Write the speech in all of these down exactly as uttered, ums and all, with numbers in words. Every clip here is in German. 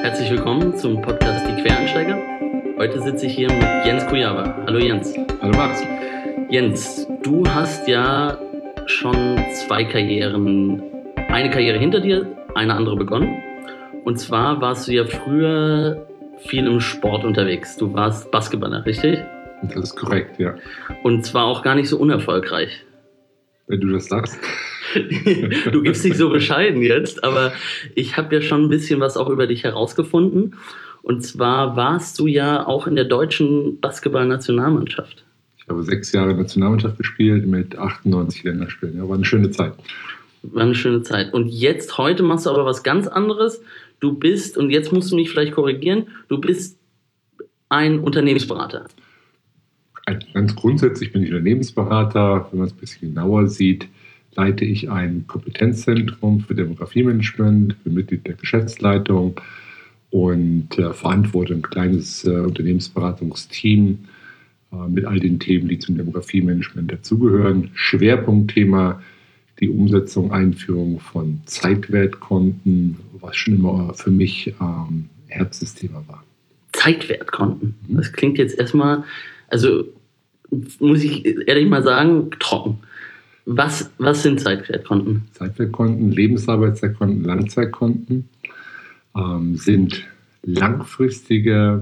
Herzlich willkommen zum Podcast Die Quereinsteiger. Heute sitze ich hier mit Jens Kujava. Hallo Jens. Hallo Max. Jens, du hast ja schon zwei Karrieren, eine Karriere hinter dir, eine andere begonnen. Und zwar warst du ja früher viel im Sport unterwegs. Du warst Basketballer, richtig? Das ist korrekt, ja. Und zwar auch gar nicht so unerfolgreich. Wenn du das sagst. Du gibst dich so bescheiden jetzt, aber ich habe ja schon ein bisschen was auch über dich herausgefunden. Und zwar warst du ja auch in der deutschen Basketball-Nationalmannschaft. Ich habe sechs Jahre Nationalmannschaft gespielt mit achtundneunzig Länderspielen. Ja, war eine schöne Zeit. War eine schöne Zeit. Und jetzt, heute machst du aber was ganz anderes. Du bist, und jetzt musst du mich vielleicht korrigieren, du bist ein Unternehmensberater. Ganz grundsätzlich bin ich Unternehmensberater. Wenn man es ein bisschen genauer sieht, leite ich ein Kompetenzzentrum für Demografiemanagement, bin Mitglied der Geschäftsleitung und äh, verantworte ein kleines äh, Unternehmensberatungsteam äh, mit all den Themen, die zum Demografiemanagement dazugehören. Schwerpunktthema die Umsetzung, Einführung von Zeitwertkonten, was schon immer für mich ähm, Herzensthema war. Zeitwertkonten? Mhm. Das klingt jetzt erstmal, also muss ich ehrlich mal sagen, trocken. Was, was sind Zeitwertkonten? Zeitwertkonten, Lebensarbeitszeitkonten, Langzeitkonten ähm, sind langfristige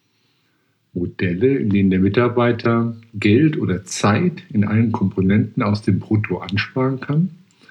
Modelle, in denen der Mitarbeiter Geld oder Zeit in allen Komponenten aus dem Brutto ansparen kann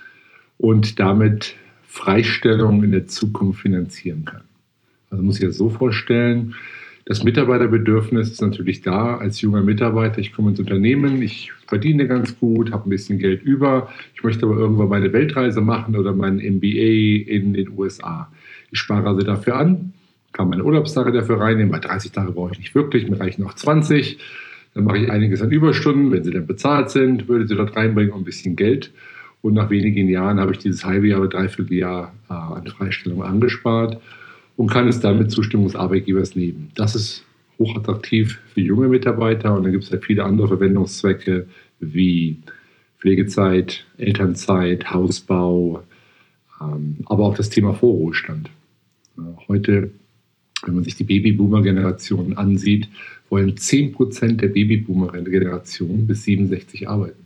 und damit Freistellungen in der Zukunft finanzieren kann. Also muss ich das so vorstellen, das Mitarbeiterbedürfnis ist natürlich da als junger Mitarbeiter. Ich komme ins Unternehmen, ich verdiene ganz gut, habe ein bisschen Geld über. Ich möchte aber irgendwann meine Weltreise machen oder meinen M B A in den U S A. Ich spare also dafür an, kann meine Urlaubstage dafür reinnehmen. Bei dreißig Tage brauche ich nicht wirklich, mir reichen auch zwanzig. Dann mache ich einiges an Überstunden. Wenn sie dann bezahlt sind, würde sie dort reinbringen und ein bisschen Geld. Und nach wenigen Jahren habe ich dieses halbe Jahr oder dreiviertel Jahr äh, an Freistellung angespart und kann es dann mit Zustimmung des Arbeitgebers nehmen. Das ist hochattraktiv für junge Mitarbeiter und dann gibt es halt viele andere Verwendungszwecke wie Pflegezeit, Elternzeit, Hausbau, ähm, aber auch das Thema Vorruhestand. Äh, heute, wenn man sich die Babyboomer-Generation ansieht, wollen zehn Prozent der Babyboomer-Generation bis siebenundsechzig arbeiten.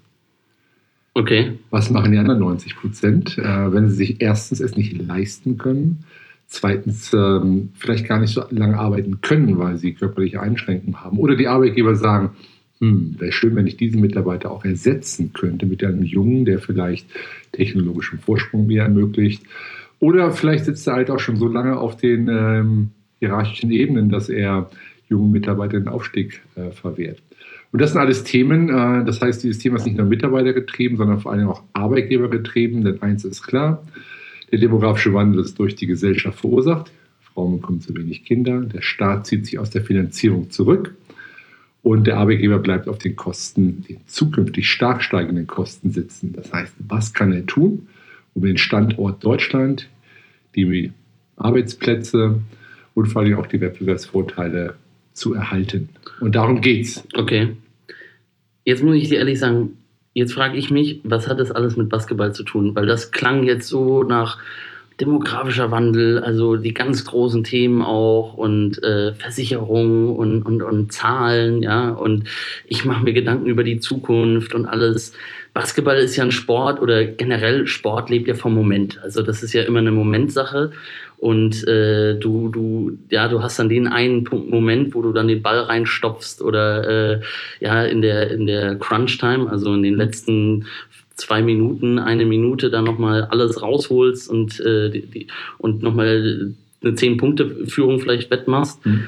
Okay. Was machen die anderen neunzig Prozent, äh, wenn sie sich erstens es nicht leisten können, zweitens ähm, vielleicht gar nicht so lange arbeiten können, weil sie körperliche Einschränkungen haben. Oder die Arbeitgeber sagen, hm, wäre schön, wenn ich diesen Mitarbeiter auch ersetzen könnte mit einem Jungen, der vielleicht technologischen Vorsprung mir ermöglicht. Oder vielleicht sitzt er halt auch schon so lange auf den ähm, hierarchischen Ebenen, dass er jungen Mitarbeitern den Aufstieg äh, verwehrt. Und das sind alles Themen, äh, das heißt, dieses Thema ist nicht nur mitarbeitergetrieben, sondern vor allem auch arbeitgebergetrieben, denn eins ist klar, der demografische Wandel ist durch die Gesellschaft verursacht. Frauen bekommen zu wenig Kinder. Der Staat zieht sich aus der Finanzierung zurück. Und der Arbeitgeber bleibt auf den Kosten, den zukünftig stark steigenden Kosten sitzen. Das heißt, was kann er tun, um den Standort Deutschland, die Arbeitsplätze und vor allem auch die Wettbewerbsvorteile zu erhalten? Und darum geht's. Okay. Jetzt muss ich dir ehrlich sagen, jetzt frage ich mich, was hat das alles mit Basketball zu tun? Weil das klang jetzt so nach demografischer Wandel, also die ganz großen Themen auch und äh, Versicherung und, und, und Zahlen, ja. Und ich mache mir Gedanken über die Zukunft und alles. Basketball ist ja ein Sport oder generell Sport lebt ja vom Moment. Also das ist ja immer eine Momentsache. Und äh, du, du, ja, du hast dann den einen Punkt, Moment, wo du dann den Ball reinstopfst oder äh, ja, in der, in der Crunch-Time, also in den letzten zwei Minuten, eine Minute dann nochmal alles rausholst und, äh, die, die, und nochmal eine zehn-Punkte-Führung vielleicht wettmachst. Mhm.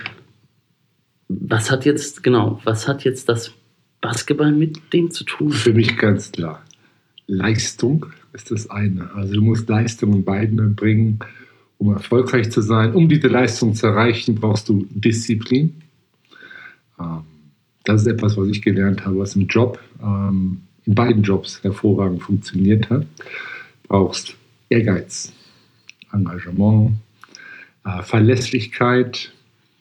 Was hat jetzt, genau, was hat jetzt das Basketball mit dem zu tun? Für mich ganz klar. Leistung ist das eine. Also du musst Leistung in beiden bringen, um erfolgreich zu sein. Um diese Leistung zu erreichen, brauchst du Disziplin. Das ist etwas, was ich gelernt habe, was im Job, in beiden Jobs hervorragend funktioniert hat. Du brauchst Ehrgeiz, Engagement, Verlässlichkeit.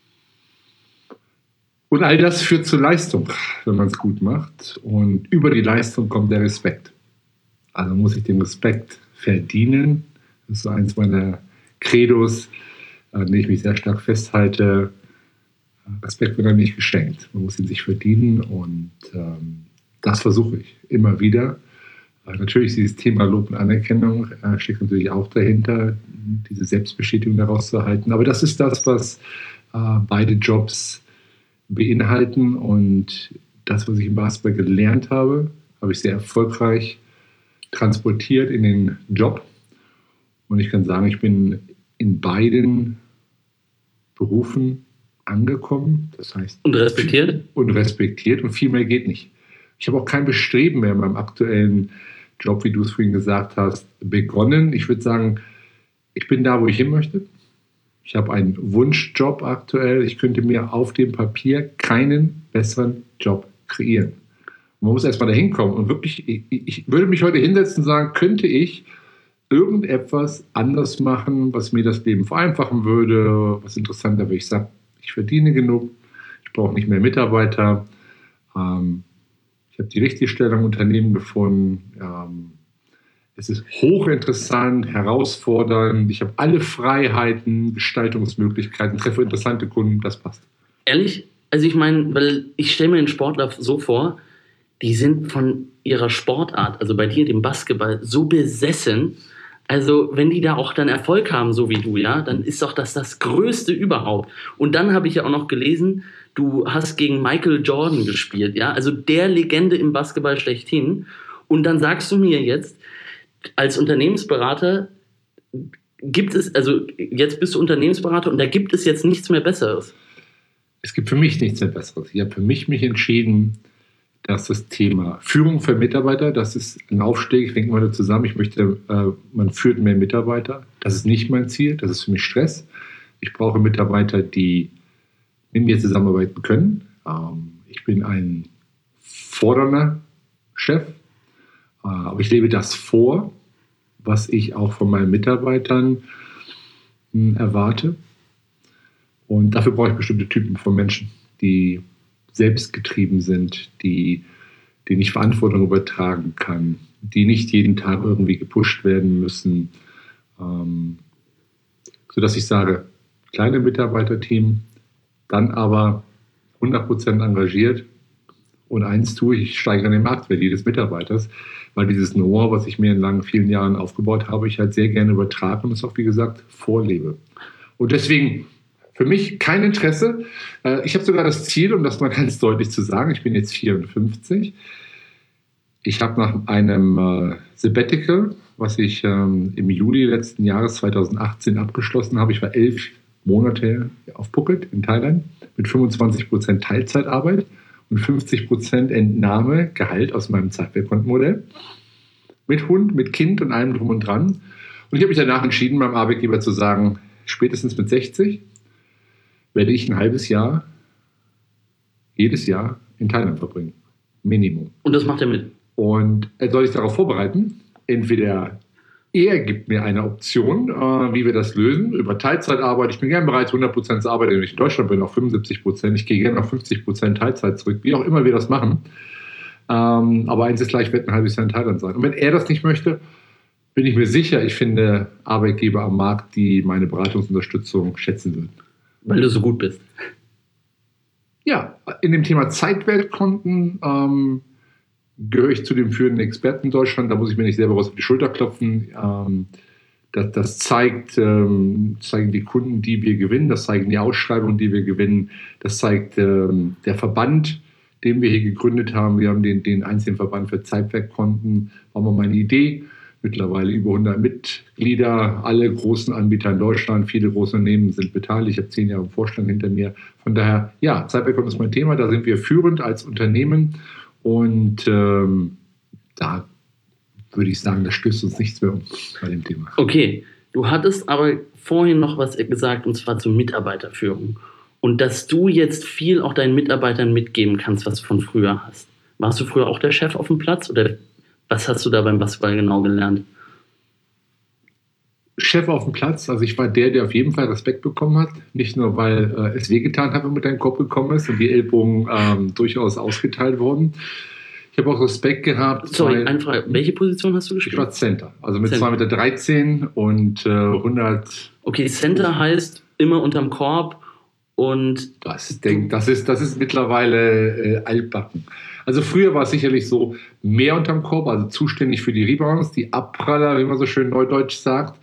Und all das führt zur Leistung, wenn man es gut macht. Und über die Leistung kommt der Respekt. Also muss ich den Respekt verdienen. Das ist so eins meiner Credos. an dem ich mich sehr stark festhalte. Respekt wird einem nicht geschenkt. Man muss ihn sich verdienen und ähm, das versuche ich immer wieder. Äh, natürlich dieses Thema Lob und Anerkennung äh, steckt natürlich auch dahinter, diese Selbstbestätigung daraus zu erhalten. Aber das ist das, was äh, beide Jobs beinhalten und das, was ich im Basketball gelernt habe, habe ich sehr erfolgreich transportiert in den Job. Und ich kann sagen, ich bin in beiden Berufen angekommen. Das heißt, und respektiert? Und respektiert. Und viel mehr geht nicht. Ich habe auch kein Bestreben mehr in meinem aktuellen Job, wie du es vorhin gesagt hast, begonnen. Ich würde sagen, ich bin da, wo ich hin möchte. Ich habe einen Wunschjob aktuell. Ich könnte mir auf dem Papier keinen besseren Job kreieren. Man muss erstmal dahin kommen und wirklich, ich, ich würde mich heute hinsetzen und sagen, könnte ich irgendetwas anders machen, was mir das Leben vereinfachen würde, was interessanter wäre. Ich sage, ich verdiene genug, ich brauche nicht mehr Mitarbeiter, ähm, ich habe die richtige Stelle im Unternehmen gefunden, ähm, es ist hochinteressant, herausfordernd, ich habe alle Freiheiten, Gestaltungsmöglichkeiten, treffe interessante Kunden, das passt. Ehrlich? Also ich meine, weil ich stelle mir den Sportler so vor, die sind von ihrer Sportart, also bei dir, dem Basketball, so besessen. Also wenn die da auch dann Erfolg haben, so wie du, ja, dann ist doch das das Größte überhaupt. Und dann habe ich ja auch noch gelesen, du hast gegen Michael Jordan gespielt, ja, also der Legende im Basketball schlechthin. Und dann sagst du mir jetzt, als Unternehmensberater gibt es, also jetzt bist du Unternehmensberater und da gibt es jetzt nichts mehr Besseres. Es gibt für mich nichts mehr Besseres. Ich habe für mich mich entschieden, dass das Thema Führung für Mitarbeiter, das ist ein Aufstieg, ich denke mal zusammen, ich möchte, äh, man führt mehr Mitarbeiter. Das ist nicht mein Ziel, das ist für mich Stress. Ich brauche Mitarbeiter, die mit mir zusammenarbeiten können. Ähm, ich bin ein fordernder Chef, äh, aber ich lebe das vor, was ich auch von meinen Mitarbeitern mh, erwarte. Und dafür brauche ich bestimmte Typen von Menschen, die selbstgetrieben sind, die, denen ich Verantwortung übertragen kann, die nicht jeden Tag irgendwie gepusht werden müssen. Ähm, sodass ich sage, kleine Mitarbeiterteam, dann aber hundert Prozent engagiert. Und eins tue ich, ich steigere den Marktwert jedes Mitarbeiters, weil dieses Know-how, was ich mir in langen, vielen Jahren aufgebaut habe, ich halt sehr gerne übertrage und es auch, wie gesagt, vorlebe. Und deswegen für mich kein Interesse. Ich habe sogar das Ziel, um das mal ganz deutlich zu sagen, ich bin jetzt vierundfünfzig. Ich habe nach einem Sabbatical, was ich im Juli letzten Jahres zweitausendachtzehn abgeschlossen habe, ich war elf Monate auf Phuket in Thailand mit fünfundzwanzig Prozent Teilzeitarbeit und fünfzig Prozent Entnahme Gehalt aus meinem Zeitwertkontenmodell. Mit Hund, mit Kind und allem drum und dran. Und ich habe mich danach entschieden, meinem Arbeitgeber zu sagen, spätestens mit sechzig werde ich ein halbes Jahr, jedes Jahr in Thailand verbringen. Minimum. Und das macht er mit? Und er soll sich darauf vorbereiten. Entweder er gibt mir eine Option, äh, wie wir das lösen, über Teilzeitarbeit. Ich bin gerne bereit, hundert Prozent zu arbeiten, wenn ich in Deutschland bin, auf fünfundsiebzig Prozent. Ich gehe gerne auf fünfzig Prozent Teilzeit zurück, wie auch immer wir das machen. Ähm, aber eins ist gleich, ich werde ein halbes Jahr in Thailand sein. Und wenn er das nicht möchte, bin ich mir sicher, ich finde Arbeitgeber am Markt, die meine Beratungsunterstützung schätzen würden. Weil du so gut bist. Ja, in dem Thema Zeitwertkonten ähm, gehöre ich zu den führenden Experten in Deutschland. Da muss ich mir nicht selber was auf die Schulter klopfen. Ähm, das das zeigt, ähm, zeigen die Kunden, die wir gewinnen. Das zeigen die Ausschreibungen, die wir gewinnen. Das zeigt ähm, der Verband, den wir hier gegründet haben. Wir haben den, den einzigen Verband für Zeitwertkonten. War mal meine Idee. Mittlerweile über hundert Mitglieder, alle großen Anbieter in Deutschland, viele große Unternehmen sind beteiligt. Ich habe zehn Jahre im Vorstand hinter mir. Von daher, ja, Zeitwertkonten ist mein Thema. Da sind wir führend als Unternehmen. Und ähm, da würde ich sagen, da stößt uns nichts mehr um bei dem Thema. Okay, du hattest aber vorhin noch was gesagt, und zwar zur Mitarbeiterführung. Und dass du jetzt viel auch deinen Mitarbeitern mitgeben kannst, was du von früher hast. Warst du früher auch der Chef auf dem Platz oder was hast du da beim Basketball genau gelernt? Chef auf dem Platz, also ich war der, der auf jeden Fall Respekt bekommen hat. Nicht nur, weil äh, es wehgetan hat, wenn man mit deinem Kopf gekommen ist und die Ellbogen ähm, durchaus ausgeteilt wurden. Ich habe auch Respekt gehabt. Sorry, eine Frage. Welche Position hast du gespielt? Ich war Center, also mit zwei Meter dreizehn und äh, hundert. Okay, Center heißt immer unterm Korb und Das, denk, das, ist, das ist mittlerweile äh, altbacken. Also früher war es sicherlich so, mehr unterm Korb, also zuständig für die Rebounds, die Abpraller, wie man so schön neudeutsch sagt.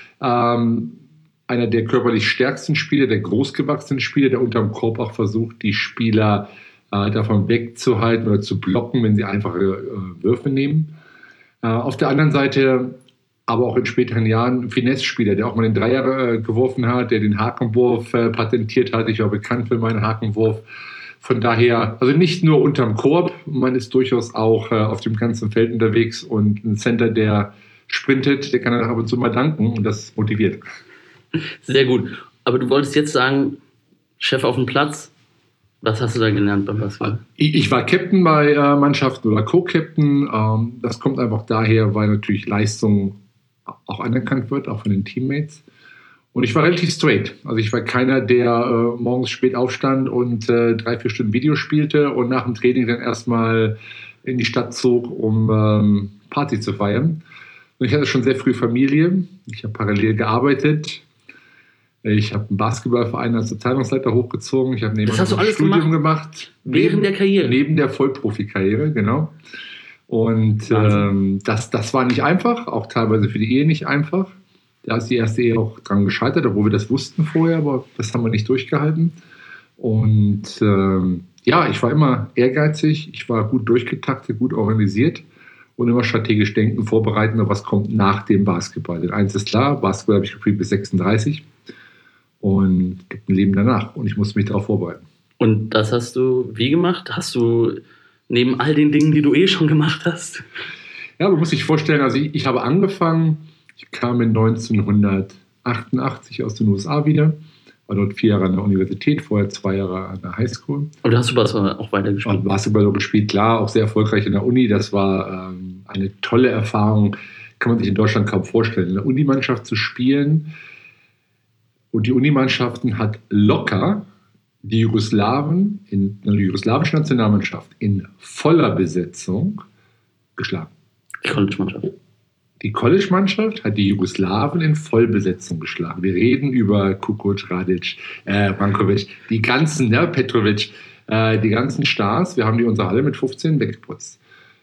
Ähm, einer der körperlich stärksten Spieler, der großgewachsene Spieler, der unterm Korb auch versucht, die Spieler äh, davon wegzuhalten oder zu blocken, wenn sie einfache äh, Würfe nehmen. Äh, auf der anderen Seite aber auch in späteren Jahren ein Finesse-Spieler, der auch mal den Dreier äh, geworfen hat, der den Hakenwurf äh, patentiert hat. Ich war bekannt für meinen Hakenwurf. Von daher, also nicht nur unterm Korb, man ist durchaus auch äh, auf dem ganzen Feld unterwegs und ein Center, der sprintet, der kann dann ab und zu mal danken und das motiviert. Sehr gut. Aber du wolltest jetzt sagen, Chef auf dem Platz, was hast du da gelernt beim Basketball? Ich, ich war Captain bei äh, Mannschaften oder Co-Captain. Ähm, das kommt einfach daher, weil natürlich Leistung auch anerkannt wird, auch von den Teammates. Und ich war relativ straight. Also ich war keiner, der äh, morgens spät aufstand und äh, drei, vier Stunden Video spielte und nach dem Training dann erstmal in die Stadt zog, um ähm, Party zu feiern. Und ich hatte schon sehr früh Familie. Ich habe parallel gearbeitet. Ich habe einen Basketballverein als Abteilungsleiter hochgezogen. Ich habe nebenan Das hast du ein alles Studium gemacht? gemacht. Während neben, der Karriere? Neben der Vollprofikarriere, genau. Und ähm, das, das war nicht einfach, auch teilweise für die Ehe nicht einfach. Da ist die erste Ehe auch dran gescheitert, obwohl wir das wussten vorher, aber das haben wir nicht durchgehalten. Und ähm, ja, ich war immer ehrgeizig, ich war gut durchgetaktet, gut organisiert und immer strategisch denken, vorbereiten, was kommt nach dem Basketball. Denn eins ist klar, Basketball habe ich gespielt bis sechsunddreißig und es gibt ein Leben danach und ich musste mich darauf vorbereiten. Und das hast du wie gemacht? Hast du neben all den Dingen, die du eh schon gemacht hast? Ja, man muss sich vorstellen, also ich, ich habe angefangen, ich kam in neunzehnhundertachtundachtzig aus den U S A wieder, war dort vier Jahre an der Universität, vorher zwei Jahre an der Highschool. Und hast du Basketball auch weitergespielt? Und Basketball gespielt, klar, auch sehr erfolgreich in der Uni. Das war ähm, eine tolle Erfahrung, kann man sich in Deutschland kaum vorstellen. In der Unimannschaft zu spielen. Und die Unimannschaften hat locker die Jugoslawen, in der jugoslawischen Nationalmannschaft in voller Besetzung geschlagen. Die College-Mannschaft. Die College-Mannschaft hat die Jugoslawen in Vollbesetzung geschlagen. Wir reden über Kukoc, Radic, äh, Brankovic, die ganzen, ne, Petrovic, äh, die ganzen Stars. Wir haben die unsere Halle mit fünfzehn weggeputzt.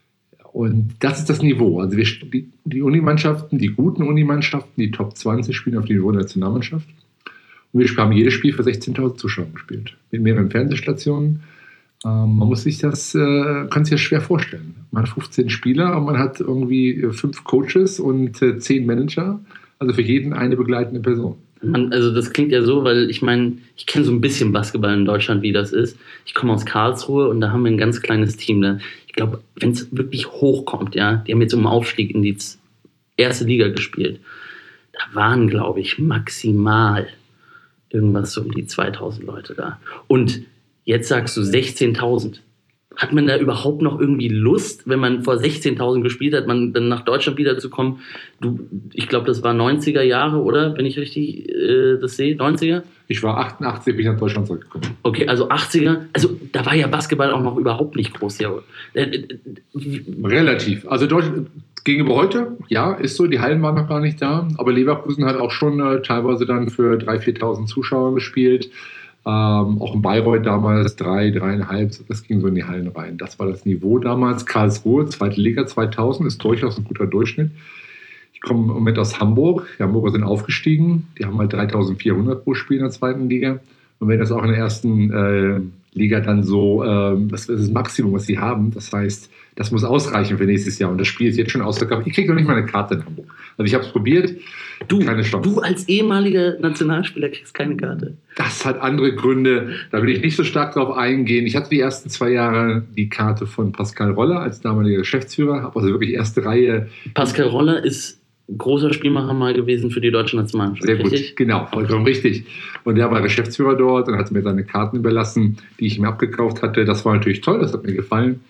Und das ist das Niveau. Also wir, die, die Unimannschaften, die guten Unimannschaften, die Top zwanzig spielen auf dem Niveau der Nationalmannschaft. Und wir haben jedes Spiel für sechzehntausend Zuschauer gespielt. Mit mehreren Fernsehstationen. Ähm, man muss sich das, äh, kann sich das schwer vorstellen. Man hat fünfzehn Spieler und man hat irgendwie fünf Coaches und äh, zehn Manager. Also für jeden eine begleitende Person. Man, also das klingt ja so, weil ich meine, ich kenne so ein bisschen Basketball in Deutschland, wie das ist. Ich komme aus Karlsruhe und da haben wir ein ganz kleines Team. Da, ich glaube, wenn es wirklich hochkommt, ja, die haben jetzt um Aufstieg in die erste Liga gespielt. Da waren, glaube ich, maximal irgendwas so um die zweitausend Leute da. Und jetzt sagst du sechzehntausend. Hat man da überhaupt noch irgendwie Lust, wenn man vor sechzehntausend gespielt hat, man dann nach Deutschland wiederzukommen? Du, ich glaube, das war neunziger Jahre, oder? Wenn ich richtig äh, das sehe, neunziger? Ich war achtundachtzig, bin ich nach Deutschland zurückgekommen. Okay, also achtziger. Also da war ja Basketball auch noch überhaupt nicht groß. Ja. Äh, äh, Relativ. Also Deutschland gegenüber heute, ja, ist so. Die Hallen waren noch gar nicht da. Aber Leverkusen hat auch schon äh, teilweise dann für dreitausend, viertausend Zuschauer gespielt. Ähm, auch in Bayreuth damals drei, dreieinhalb, das ging so in die Hallen rein. Das war das Niveau damals. Karlsruhe, zweite Liga zweitausend, ist durchaus ein guter Durchschnitt. Ich komme im Moment aus Hamburg. Die Hamburger sind aufgestiegen. Die haben halt dreitausendvierhundert pro Spiel in der zweiten Liga. Und wenn das auch in der ersten äh, Liga dann so, äh, das ist das Maximum, was sie haben. Das heißt, das muss ausreichen für nächstes Jahr. Und das Spiel ist jetzt schon ausverkauft. Ich kriege noch nicht mal eine Karte in Hamburg. Also ich habe es probiert. Du, keine Chance. Du als ehemaliger Nationalspieler kriegst keine Karte. Das hat andere Gründe. Da will ich nicht so stark drauf eingehen. Ich hatte die ersten zwei Jahre die Karte von Pascal Roller als damaliger Geschäftsführer. Habe also wirklich erste Reihe. Pascal Roller ist großer Spielmacher mal gewesen für die deutsche Nationalmannschaft. Sehr gut, richtig? Genau, vollkommen richtig. Und der war Geschäftsführer dort und hat mir seine Karten überlassen, die ich mir abgekauft hatte. Das war natürlich toll, das hat mir gefallen.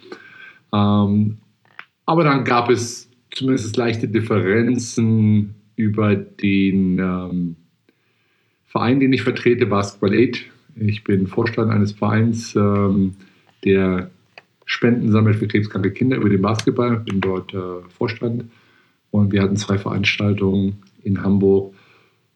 Ähm, aber dann gab es zumindest leichte Differenzen über den ähm, Verein, den ich vertrete, Basketball aid. Ich bin Vorstand eines Vereins, ähm, der Spenden sammelt für krebskranke Kinder über den Basketball. Bin dort äh, Vorstand. Und wir hatten zwei Veranstaltungen in Hamburg.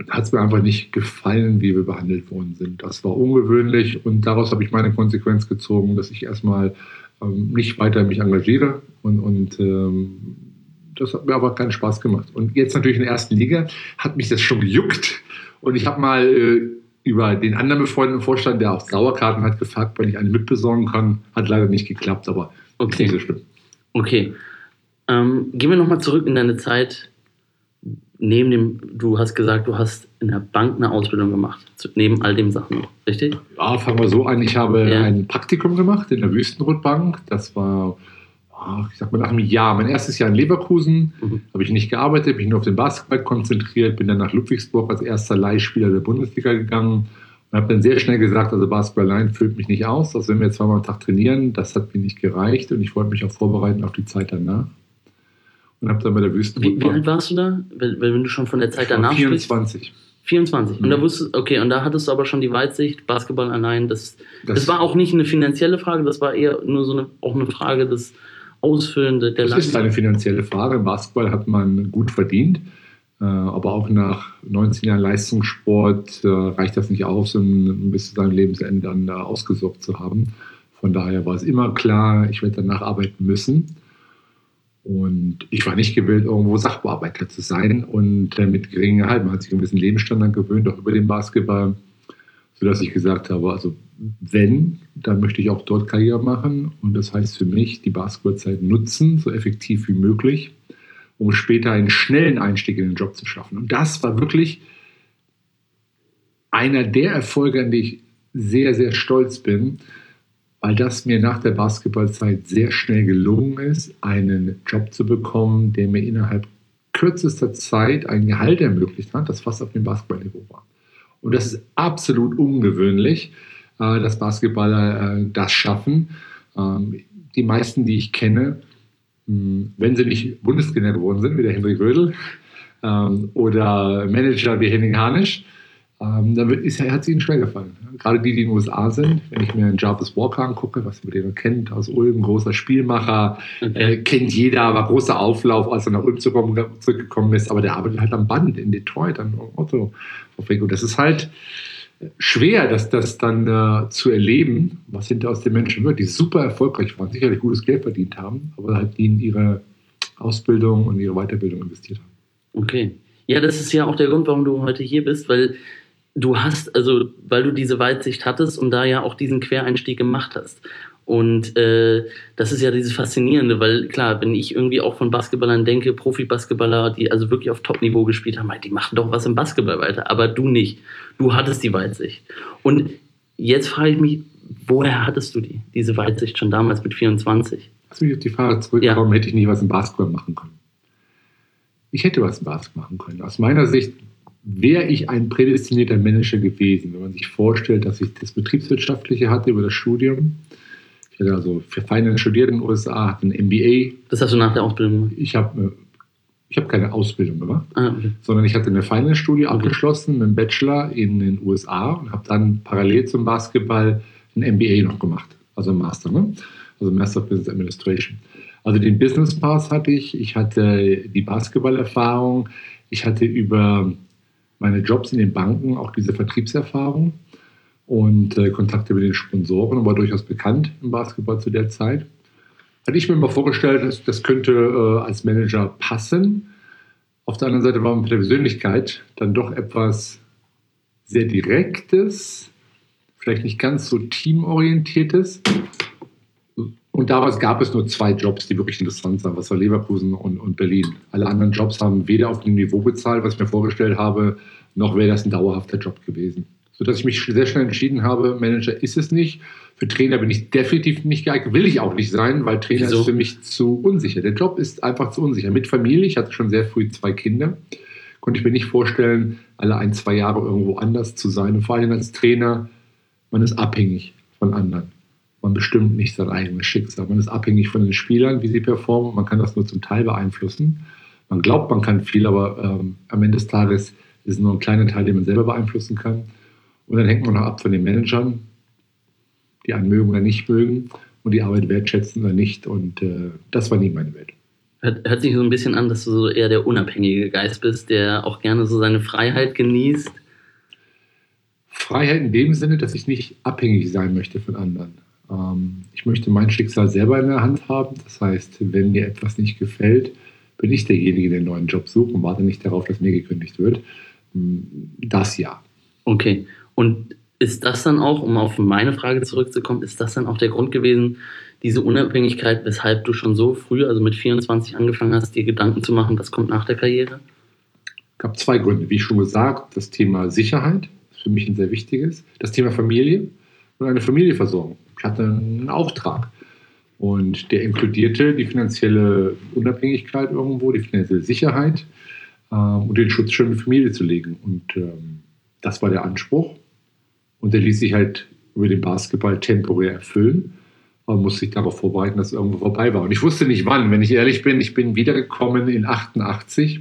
hat es mir einfach nicht gefallen, wie wir behandelt worden sind. Das war ungewöhnlich und daraus habe ich meine Konsequenz gezogen, dass ich erstmal ähm, nicht weiter mich engagiere und, und ähm, das hat mir aber keinen Spaß gemacht. Und jetzt natürlich in der ersten Liga hat mich das schon gejuckt und ich habe mal äh, über den anderen befreundeten Vorstand, der auch Dauerkarten hat, gefragt, wenn ich eine mitbesorgen kann. Hat leider nicht geklappt, aber okay. Ist nicht so schlimm. Okay. Ähm, gehen wir nochmal zurück in deine Zeit. Neben dem, du hast gesagt, du hast in der Bank eine Ausbildung gemacht, neben all den Sachen, richtig? Ja, fangen wir so an. Ich habe ja. ein Praktikum gemacht in der Wüstenrotbank. Das war, ich sag mal, nach einem Jahr. Mein erstes Jahr in Leverkusen mhm. habe ich nicht gearbeitet, bin nur auf den Basketball konzentriert, bin dann nach Ludwigsburg als erster Leihspieler der Bundesliga gegangen und habe dann sehr schnell gesagt, also Basketball allein füllt mich nicht aus. Also wenn wir zweimal am Tag trainieren, das hat mir nicht gereicht und ich wollte mich auch vorbereiten auf die Zeit danach. Und habe dann bei der Wüstenrotbank... Wie, wie alt warst du da? Weil, weil wenn du schon von der Zeit danach vierundzwanzig. Sprichst? vierundzwanzig. Mhm. Und da wusstest, okay, und da hattest du aber schon die Weitsicht, Basketball allein, das, das, das war auch nicht eine finanzielle Frage, das war eher nur so eine, auch eine Frage des Ausfüllen der Das Leistung. ist eine finanzielle Frage. Im Basketball hat man gut verdient, äh, aber auch nach neunzehn Jahren Leistungssport äh, reicht das nicht aus, um bis zu seinem Lebensende dann äh, ausgesorgt zu haben. Von daher war es immer klar, ich werde danach arbeiten müssen. Und ich war nicht gewillt, irgendwo Sachbearbeiter zu sein und äh, mit geringem Gehalt. Man hat sich ein bisschen Lebensstandard gewöhnt, auch über den Basketball, sodass ich gesagt habe, also wenn, dann möchte ich auch dort Karriere machen. Und das heißt für mich, die Basketballzeit nutzen, so effektiv wie möglich, um später einen schnellen Einstieg in den Job zu schaffen. Und das war wirklich einer der Erfolge, an die ich sehr, sehr stolz bin, weil das mir nach der Basketballzeit sehr schnell gelungen ist, einen Job zu bekommen, der mir innerhalb kürzester Zeit ein Gehalt ermöglicht hat, das fast auf dem Basketballniveau war. Und das ist absolut ungewöhnlich, dass Basketballer das schaffen. Die meisten, die ich kenne, wenn sie nicht Bundestrainer geworden sind, wie der Henrik Rödel, oder Manager wie Henning Harnisch, Ähm, dann wird, ist, hat es ihnen schwer gefallen. Gerade die, die in den U S A sind, wenn ich mir einen Jarvis Walker angucke, was man den kennt, aus Ulm, großer Spielmacher, okay. äh, kennt jeder, aber großer Auflauf, als er nach Ulm zurückgekommen ist, aber der arbeitet halt am Band in Detroit, an Autofabrik. Und das ist halt schwer, das, das dann äh, zu erleben, was hinter aus den Menschen wird, die super erfolgreich waren, sicherlich gutes Geld verdient haben, aber halt die in ihre Ausbildung und ihre Weiterbildung investiert haben. Okay. Ja, das ist ja auch der Grund, warum du heute hier bist, weil du hast, also weil du diese Weitsicht hattest und da ja auch diesen Quereinstieg gemacht hast. Und äh, das ist ja dieses Faszinierende, weil klar, wenn ich irgendwie auch von Basketballern denke, Profi-Basketballer, die also wirklich auf Top-Niveau gespielt haben, die machen doch was im Basketball weiter, aber du nicht. Du hattest die Weitsicht. Und jetzt frage ich mich, woher hattest du die, diese Weitsicht schon damals mit vierundzwanzig? Lass mich auf die Frage zurückkommen, ja. Hätte ich nicht was im Basketball machen können. Ich hätte was im Basketball machen können. Aus meiner Sicht wäre ich ein prädestinierter Manager gewesen, wenn man sich vorstellt, dass ich das Betriebswirtschaftliche hatte über das Studium. Ich hatte also für Finance studiert in den U S A, hatte ein M B A. Das hast du nach der Ausbildung gemacht? Ich habe ich hab keine Ausbildung gemacht, ah, okay. sondern ich hatte eine Finance-Studie okay. abgeschlossen mit einem Bachelor in den U S A und habe dann parallel zum Basketball ein M B A noch gemacht, also ein Master, ne? Also Master of Business Administration. Also den Business Pass hatte ich, ich hatte die Basketballerfahrung, ich hatte über meine Jobs in den Banken auch diese Vertriebserfahrung und äh, Kontakte mit den Sponsoren und war durchaus bekannt im Basketball zu der Zeit. Hatte ich mir mal vorgestellt, dass das könnte äh, als Manager passen. Auf der anderen Seite war man mit der Persönlichkeit dann doch etwas sehr Direktes, vielleicht nicht ganz so teamorientiertes. Und damals gab es nur zwei Jobs, die wirklich interessant waren. Das war Leverkusen und, und Berlin. Alle anderen Jobs haben weder auf dem Niveau bezahlt, was ich mir vorgestellt habe, noch wäre das ein dauerhafter Job gewesen. Sodass ich mich sehr schnell entschieden habe, Manager ist es nicht. Für Trainer bin ich definitiv nicht geeignet. Will ich auch nicht sein, weil Trainer Wieso? Ist für mich zu unsicher. Der Job ist einfach zu unsicher. Mit Familie, ich hatte schon sehr früh zwei Kinder, konnte ich mir nicht vorstellen, alle ein, zwei Jahre irgendwo anders zu sein. Und vor allem als Trainer, man ist abhängig von anderen. Man bestimmt nicht sein eigenes Schicksal. Man ist abhängig von den Spielern, wie sie performen. Man kann das nur zum Teil beeinflussen. Man glaubt, man kann viel, aber ähm, am Ende des Tages ist es nur ein kleiner Teil, den man selber beeinflussen kann. Und dann hängt man noch ab von den Managern, die einen mögen oder nicht mögen und die Arbeit wertschätzen oder nicht. Und äh, das war nie meine Welt. Hört, hört sich so ein bisschen an, dass du so eher der unabhängige Geist bist, der auch gerne so seine Freiheit genießt. Freiheit in dem Sinne, dass ich nicht abhängig sein möchte von anderen. Ähm, ich möchte mein Schicksal selber in der Hand haben. Das heißt, wenn mir etwas nicht gefällt, bin ich derjenige, der einen neuen Job sucht und warte nicht darauf, dass mir gekündigt wird. Das ja. Okay. Und ist das dann auch, um auf meine Frage zurückzukommen, ist das dann auch der Grund gewesen, diese Unabhängigkeit, weshalb du schon so früh, also mit vierundzwanzig angefangen hast, dir Gedanken zu machen, was kommt nach der Karriere? Es gab zwei Gründe. Wie schon gesagt, das Thema Sicherheit ist für mich ein sehr wichtiges. Das Thema Familie und eine Familienversorgung. Ich hatte einen Auftrag und der inkludierte die finanzielle Unabhängigkeit irgendwo, die finanzielle Sicherheit ähm, und den Schutz schon in die Familie zu legen. Und ähm, das war der Anspruch. Und der ließ sich halt über den Basketball temporär erfüllen. Man musste sich darauf vorbereiten, dass es irgendwo vorbei war. Und ich wusste nicht wann, wenn ich ehrlich bin. Ich bin wiedergekommen in achtundachtzig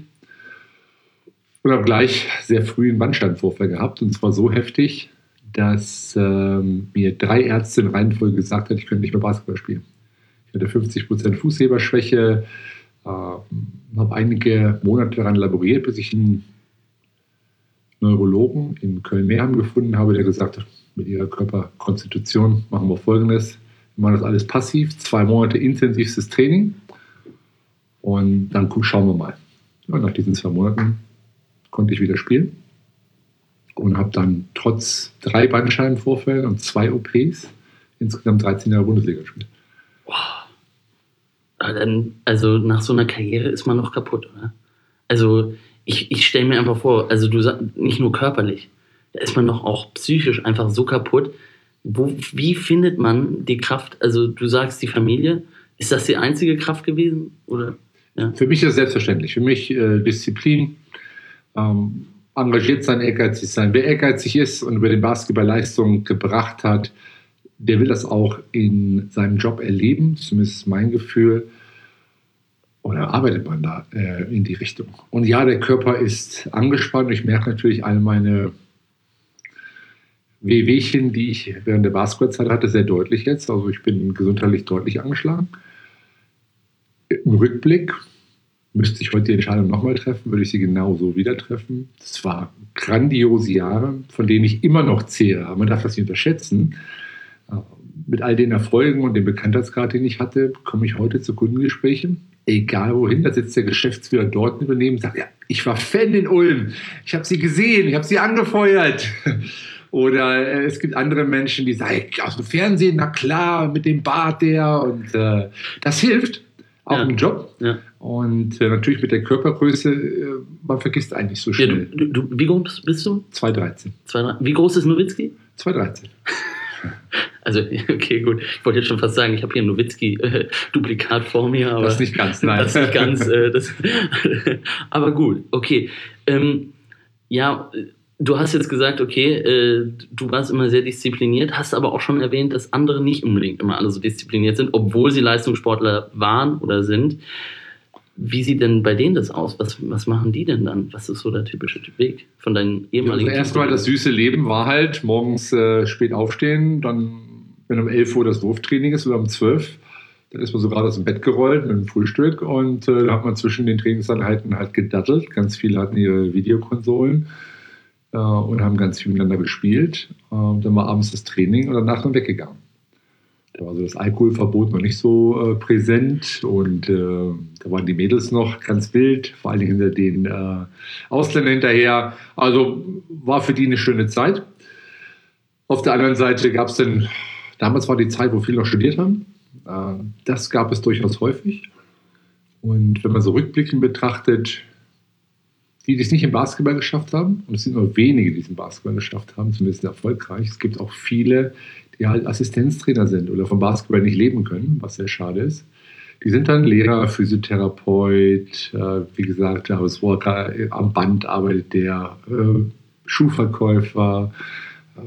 und habe gleich sehr früh einen Bandscheibenvorfall gehabt. Und zwar so heftig, dass ähm, mir drei Ärzte in Reihenfolge gesagt haben, ich könnte nicht mehr Basketball spielen. Ich hatte fünfzig Prozent Fußheberschwäche, äh, habe einige Monate daran laboriert, bis ich einen Neurologen in Köln-Meerheim gefunden habe, der gesagt hat, mit ihrer Körperkonstitution machen wir Folgendes. Wir machen das alles passiv, zwei Monate intensivstes Training und dann schauen wir mal. Ja, nach diesen zwei Monaten konnte ich wieder spielen und habe dann trotz drei Bandscheibenvorfällen und zwei O Ps insgesamt dreizehn Jahre Bundesliga gespielt. Wow. Dann, also nach so einer Karriere ist man noch kaputt, oder? Also ich, ich stelle mir einfach vor, also du sagst nicht nur körperlich, da ist man doch auch psychisch einfach so kaputt. Wo, wie findet man die Kraft? Also du sagst die Familie, ist das die einzige Kraft gewesen? Oder? Ja. Für mich ist das selbstverständlich. Für mich äh, Disziplin, ähm, engagiert sein, ehrgeizig sein. Wer ehrgeizig ist und über den Basketball Leistung gebracht hat, der will das auch in seinem Job erleben, zumindest mein Gefühl. Oder arbeitet man da äh, in die Richtung? Und ja, der Körper ist angespannt. Ich merke natürlich all meine Wehwehchen, die ich während der Basketballzeit hatte, sehr deutlich jetzt. Also ich bin gesundheitlich deutlich angeschlagen. Im Rückblick müsste ich heute die Entscheidung nochmal treffen, würde ich sie genauso wieder treffen. Es waren grandiose Jahre, von denen ich immer noch zehre. Aber man darf das nicht unterschätzen. Mit all den Erfolgen und dem Bekanntheitsgrad, den ich hatte, komme ich heute zu Kundengesprächen. Egal wohin, da sitzt der Geschäftsführer dort im Unternehmen und sagt, ja, ich war Fan in Ulm, ich habe sie gesehen, ich habe sie angefeuert. Oder äh, es gibt andere Menschen, die sagen, aus dem Fernsehen, na klar, mit dem Bart der. Und äh, das hilft, auch ja. im Job. Ja. Und äh, natürlich mit der Körpergröße, äh, man vergisst eigentlich so schnell. Ja, du, du, wie groß bist du? zwei dreizehn. Wie groß ist Nowitzki? zwei dreizehn. Also, okay, gut. Ich wollte jetzt schon fast sagen, ich habe hier ein Nowitzki-Duplikat vor mir. Aber das nicht ganz, nein. Das nicht ganz. Äh, das, aber gut, okay. Ähm, ja, du hast jetzt gesagt, okay, äh, du warst immer sehr diszipliniert, hast aber auch schon erwähnt, dass andere nicht unbedingt immer alle so diszipliniert sind, obwohl sie Leistungssportler waren oder sind. Wie sieht denn bei denen das aus? Was, was machen die denn dann? Was ist so der typische Weg von deinen ehemaligen... Ja, also erstmal das süße Leben war halt morgens äh, spät aufstehen, dann, wenn um elf Uhr das Wurftraining ist oder um zwölf, dann ist man so gerade aus dem Bett gerollt mit dem Frühstück und äh, da hat man zwischen den Trainingseinheiten halt gedattelt. Ganz viele hatten ihre Videokonsolen äh, und haben ganz viel miteinander gespielt. Äh, dann war abends das Training und danach dann weggegangen. Da war also das Alkoholverbot noch nicht so äh, präsent und äh, da waren die Mädels noch ganz wild, vor allem hinter den äh, Ausländern hinterher. Also war für die eine schöne Zeit. Auf der anderen Seite gab es dann, damals war die Zeit, wo viele noch studiert haben. Äh, das gab es durchaus häufig. Und wenn man so rückblickend betrachtet, die, die es nicht im Basketball geschafft haben, und es sind nur wenige, die es im Basketball geschafft haben, zumindest erfolgreich, es gibt auch viele, die halt Assistenztrainer sind oder vom Basketball nicht leben können, was sehr schade ist. Die sind dann Lehrer, Physiotherapeut, äh, wie gesagt, der Hausworker, am Band arbeitet der, äh, Schuhverkäufer. Äh,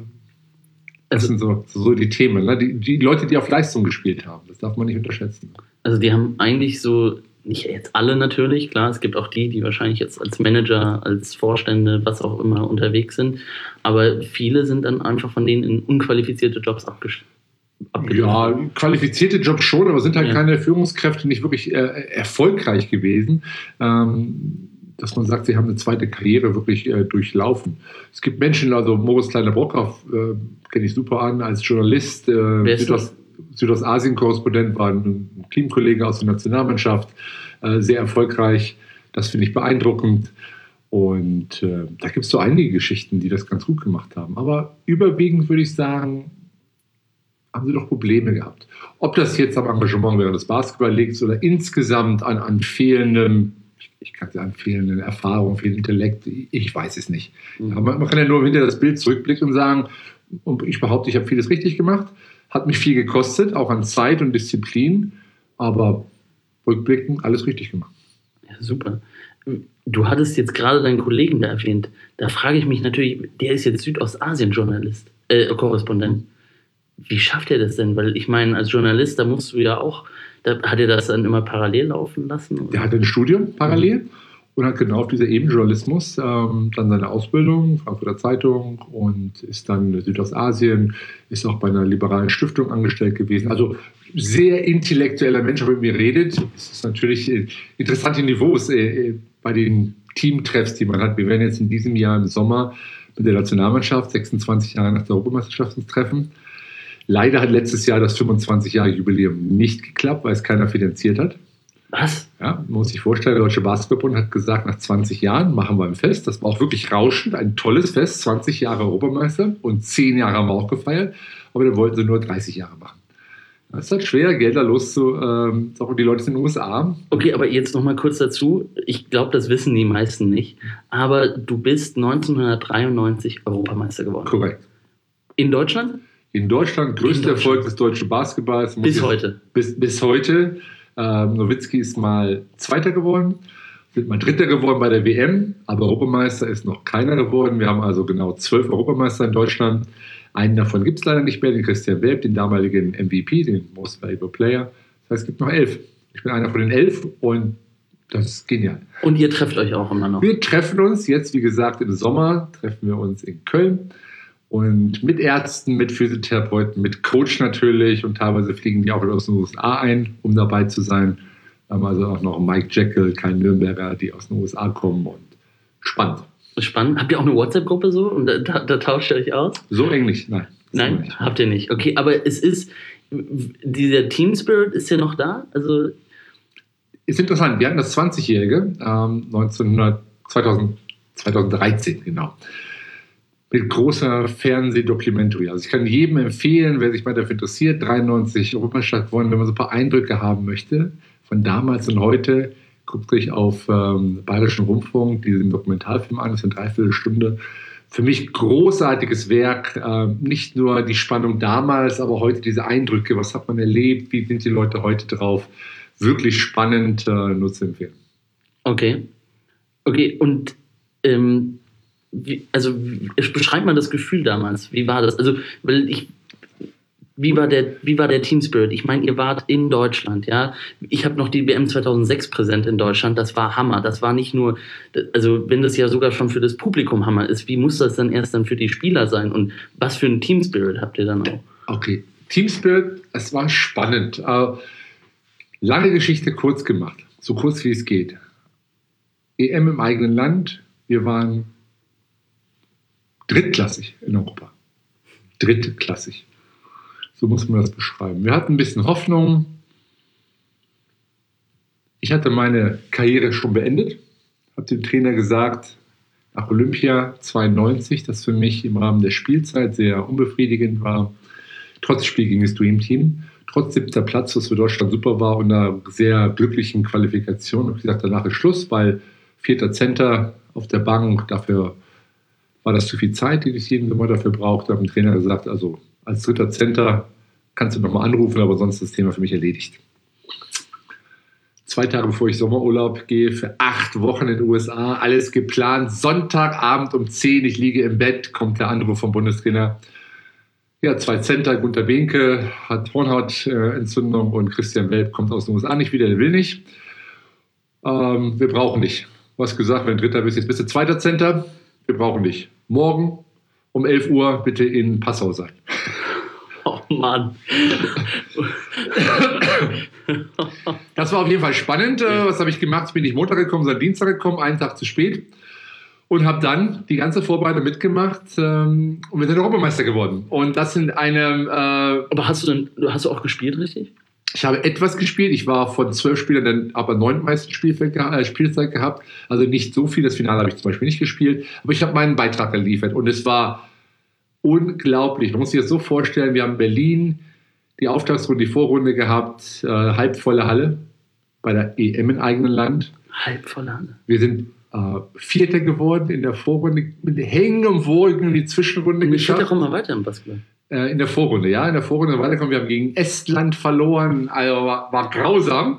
das sind so, so die Themen. Ne? Die, die Leute, die auf Leistung gespielt haben, das darf man nicht unterschätzen. Also die haben eigentlich so, nicht jetzt alle natürlich, klar, es gibt auch die, die wahrscheinlich jetzt als Manager, als Vorstände, was auch immer unterwegs sind, aber viele sind dann einfach von denen in unqualifizierte Jobs abgesch- abgedeckt. Ja, qualifizierte Jobs schon, aber sind halt Ja. keine Führungskräfte nicht wirklich äh, erfolgreich gewesen, ähm, dass man sagt, sie haben eine zweite Karriere wirklich äh, durchlaufen. Es gibt Menschen, also Moritz Kleiner-Brockhoff äh, kenne ich super an als Journalist, äh, Südost, Südostasien-Korrespondent, war ein Teamkollege aus der Nationalmannschaft, äh, sehr erfolgreich. Das finde ich beeindruckend. Und äh, da gibt es so einige Geschichten, die das ganz gut gemacht haben. Aber überwiegend würde ich sagen, haben sie doch Probleme gehabt. Ob das jetzt am Engagement während des Basketball liegt oder insgesamt an, an fehlendem, ich kann sagen, fehlenden Erfahrung, fehlendem Intellekt, ich weiß es nicht. Mhm. Aber man kann ja nur hinter das Bild zurückblicken und sagen, und ich behaupte, ich habe vieles richtig gemacht, hat mich viel gekostet, auch an Zeit und Disziplin, aber rückblickend alles richtig gemacht. Ja, super. Du hattest jetzt gerade deinen Kollegen da erwähnt. Da frage ich mich natürlich, der ist jetzt Südostasien-Journalist, äh, Korrespondent. Wie schafft er das denn? Weil ich meine, als Journalist, da musst du ja auch, da, hat er das dann immer parallel laufen lassen? Oder? Der hatte ein Studium parallel mhm. und hat genau auf dieser Ebene Journalismus ähm, dann seine Ausbildung, Frankfurter Zeitung, und ist dann in Südostasien, ist auch bei einer liberalen Stiftung angestellt gewesen. Also sehr intellektueller Mensch, wenn mir redet. Es ist natürlich äh, interessante Niveaus äh, bei den Teamtreffs, die man hat. Wir werden jetzt in diesem Jahr im Sommer mit der Nationalmannschaft sechsundzwanzig Jahre nach der Europameisterschaft uns treffen. Leider hat letztes Jahr das fünfundzwanzig-Jahre-Jubiläum nicht geklappt, weil es keiner finanziert hat. Was? Ja, man muss sich vorstellen, der Deutsche Basketballbund hat gesagt, nach zwanzig Jahren machen wir ein Fest. Das war auch wirklich rauschend, ein tolles Fest, zwanzig Jahre Europameister, und zehn Jahre haben wir auch gefeiert, aber dann wollten sie nur dreißig Jahre machen. Es ist halt schwer, Gelder loszu, ähm, auch die Leute sind in den U S A. Okay, aber jetzt noch mal kurz dazu. Ich glaube, das wissen die meisten nicht. Aber du bist neunzehnhundertdreiundneunzig Europameister geworden. Korrekt. In Deutschland? In Deutschland, größter Erfolg des deutschen Basketballs. Bis heute. Bis, bis heute. Ähm, Nowitzki ist mal Zweiter geworden, sind mal Dritter geworden bei der W M, aber Europameister ist noch keiner geworden. Wir haben also genau zwölf Europameister in Deutschland. Einen davon gibt es leider nicht mehr, den Christian Welp, den damaligen M V P, den Most Valuable Player. Das heißt, es gibt noch elf. Ich bin einer von den elf und das ist genial. Und ihr trefft euch auch immer noch? Wir treffen uns jetzt, wie gesagt, im Sommer, treffen wir uns in Köln. Und mit Ärzten, mit Physiotherapeuten, mit Coach natürlich, und teilweise fliegen die auch aus den U S A ein, um dabei zu sein. Wir haben also auch noch Mike Jekyll, kein Nürnberger, die aus den U S A kommen, und spannend. Spannend. Habt ihr auch eine WhatsApp-Gruppe so und da, da, da tauscht ihr euch aus? So eng nicht, nein. Nein, nicht. Habt ihr nicht. Okay, aber es ist, dieser Team Spirit ist ja noch da? Also ist interessant, wir hatten das zwanzigjährige, ähm, neunzehnhundert, zweitausend, zweitausenddreizehn, genau. Mit großer Fernsehdokumentary. Also ich kann jedem empfehlen, wer sich mal dafür interessiert, dreiundneunzig Europameisterschaft gewonnen, wenn man so ein paar Eindrücke haben möchte, von damals und heute, guckt euch auf ähm, Bayerischen Rundfunk diesen Dokumentarfilm an, das ist eine Dreiviertelstunde. Für mich großartiges Werk, äh, nicht nur die Spannung damals, aber heute diese Eindrücke, was hat man erlebt, wie sind die Leute heute drauf, wirklich spannend, äh, nur zu empfehlen. Okay, okay, und ähm, wie, also beschreib mal das Gefühl damals, wie war das? Also, weil ich Wie war der, wie war der Team Spirit? Ich meine, ihr wart in Deutschland, ja. Ich habe noch die W M zweitausendsechs präsent in Deutschland. Das war Hammer. Das war nicht nur, also wenn das ja sogar schon für das Publikum Hammer ist, wie muss das dann erst dann für die Spieler sein? Und was für ein Team Spirit habt ihr dann auch? Okay, Team Spirit, es war spannend. Äh, lange Geschichte kurz gemacht, so kurz wie es geht. E M im eigenen Land. Wir waren drittklassig in Europa. Drittklassig. So muss man das beschreiben. Wir hatten ein bisschen Hoffnung. Ich hatte meine Karriere schon beendet. Habe dem Trainer gesagt, nach Olympia zweiundneunzig, das für mich im Rahmen der Spielzeit sehr unbefriedigend war. Trotz Spiel gegen das Dream Team, trotz siebter Platz, was für Deutschland super war, und einer sehr glücklichen Qualifikation. Ich habe gesagt, danach ist Schluss, weil vierter Center auf der Bank, dafür war das zu viel Zeit, die ich jeden Sommer dafür brauchte. Ich habe dem Trainer gesagt, also als dritter Center kannst du nochmal anrufen, aber sonst ist das Thema für mich erledigt. Zwei Tage bevor ich Sommerurlaub gehe, für acht Wochen in den U S A, alles geplant. Sonntagabend um zehn, ich liege im Bett, kommt der Anruf vom Bundestrainer. Ja, zwei Center, Gunter Behnke hat Hornhautentzündung und Christian Welp kommt aus den U S A nicht wieder, der will nicht. Ähm, wir brauchen dich. Du hast gesagt, wenn du Dritter bist, jetzt bist du zweiter Center. Wir brauchen dich. Morgen um elf Uhr bitte in Passau sein. Oh. Oh Mann. Das war auf jeden Fall spannend. Ja. Was habe ich gemacht? Bin ich Montag gekommen, sondern Dienstag gekommen, einen Tag zu spät. Und habe dann die ganze Vorbereitung mitgemacht ähm, und wir sind Europameister geworden. Und das sind eine... Äh, Aber hast du denn, hast du auch gespielt, richtig? Ich habe etwas gespielt. Ich war von zwölf Spielern dann aber neun meisten Spielfeld, äh, Spielzeit gehabt. Also nicht so viel. Das Finale habe ich zum Beispiel nicht gespielt. Aber ich habe meinen Beitrag geliefert. Und es war unglaublich. Man muss sich das so vorstellen. Wir haben in Berlin die Auftaktungsrunde, die Vorrunde gehabt. Äh, halbvolle Halle bei der E M im eigenen Land. Halbvolle Halle. Wir sind äh, Vierter geworden in der Vorrunde. Mit Hängen und Wogen in die Zwischenrunde geschafft. Ich mal weiter im Basketball. In der Vorrunde, ja, in der Vorrunde weiterkommen. Wir haben gegen Estland verloren, also war, war grausam.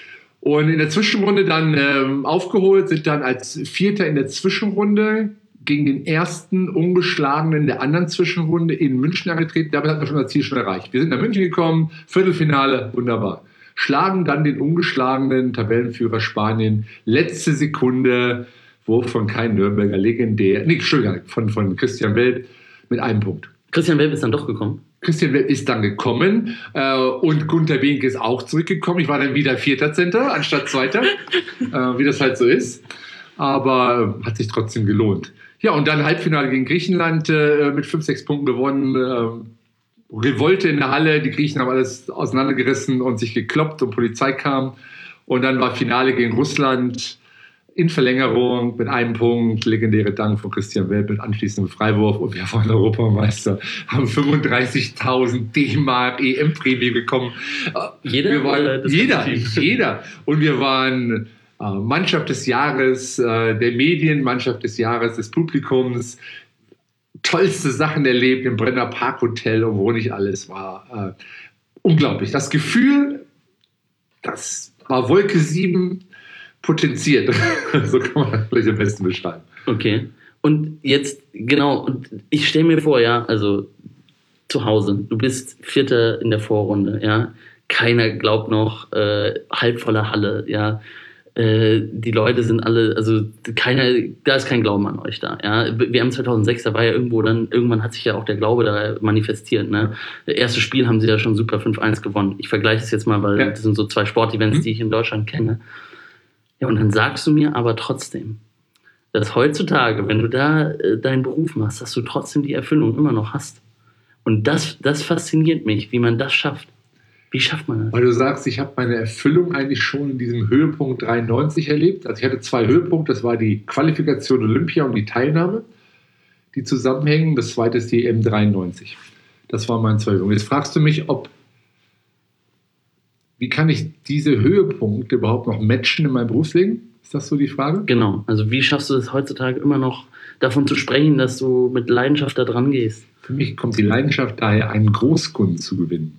Und in der Zwischenrunde dann ähm, aufgeholt, sind dann als Vierter in der Zwischenrunde gegen den ersten Ungeschlagenen der anderen Zwischenrunde in München angetreten. Damit hatten wir schon das Ziel schon erreicht. Wir sind nach München gekommen, Viertelfinale, wunderbar. Schlagen dann den ungeschlagenen Tabellenführer Spanien, letzte Sekunde, Wurf von Kai Nürnberger, legendär, nee, Entschuldigung, von, von Christian Welp mit einem Punkt. Christian Welp ist dann doch gekommen? Christian Welp ist dann gekommen äh, und Gunter Behnke ist auch zurückgekommen. Ich war dann wieder Vierter Center anstatt Zweiter, äh, wie das halt so ist. Aber äh, hat sich trotzdem gelohnt. Ja, und dann Halbfinale gegen Griechenland äh, mit fünf, sechs Punkten gewonnen. Äh, Revolte in der Halle, die Griechen haben alles auseinandergerissen und sich gekloppt und Polizei kam. Und dann war Finale gegen Russland in Verlängerung mit einem Punkt, legendäre Dank von Christian Welp mit anschließendem Freiwurf und wir waren Europameister, haben fünfunddreißigtausend D-Mark E M-Prämie bekommen. Jeder? Wir waren, jeder, jeder. Und wir waren äh, Mannschaft des Jahres, äh, der Medien, Mannschaft des Jahres, des Publikums. Tollste Sachen erlebt im Brenner Park Hotel und wo nicht alles war. Äh, unglaublich. Das Gefühl, das war Wolke sieben potenziert. So kann man das vielleicht am besten beschreiben. Okay. Und jetzt, genau, und ich stelle mir vor, ja, also zu Hause, du bist Vierter in der Vorrunde, ja, keiner glaubt noch, äh, halbvolle Halle, ja, äh, die Leute sind alle, also keiner, da ist kein Glauben an euch da, ja. Wir haben zweitausendsechs, da war ja irgendwo dann, irgendwann hat sich ja auch der Glaube da manifestiert, ne. Das erste Spiel haben sie ja schon super fünf eins gewonnen. Ich vergleiche es jetzt mal, weil ja. das sind so zwei Sportevents, mhm. die ich in Deutschland kenne. Ja, und dann sagst du mir aber trotzdem, dass heutzutage, wenn du da äh, deinen Beruf machst, dass du trotzdem die Erfüllung immer noch hast. Und das, das fasziniert mich, wie man das schafft. Wie schafft man das? Weil du sagst, ich habe meine Erfüllung eigentlich schon in diesem Höhepunkt dreiundneunzig erlebt. Also ich hatte zwei Höhepunkte, das war die Qualifikation Olympia und die Teilnahme, die zusammenhängen. Das zweite ist die E M dreiundneunzig. Das war mein zwei Höhepunkte. Jetzt fragst du mich, ob wie kann ich diese Höhepunkte überhaupt noch matchen in meinem Berufsleben? Ist das so die Frage? Genau. Also wie schaffst du es heutzutage immer noch davon zu sprechen, dass du mit Leidenschaft da dran gehst? Für mich kommt die Leidenschaft daher, einen Großkunden zu gewinnen.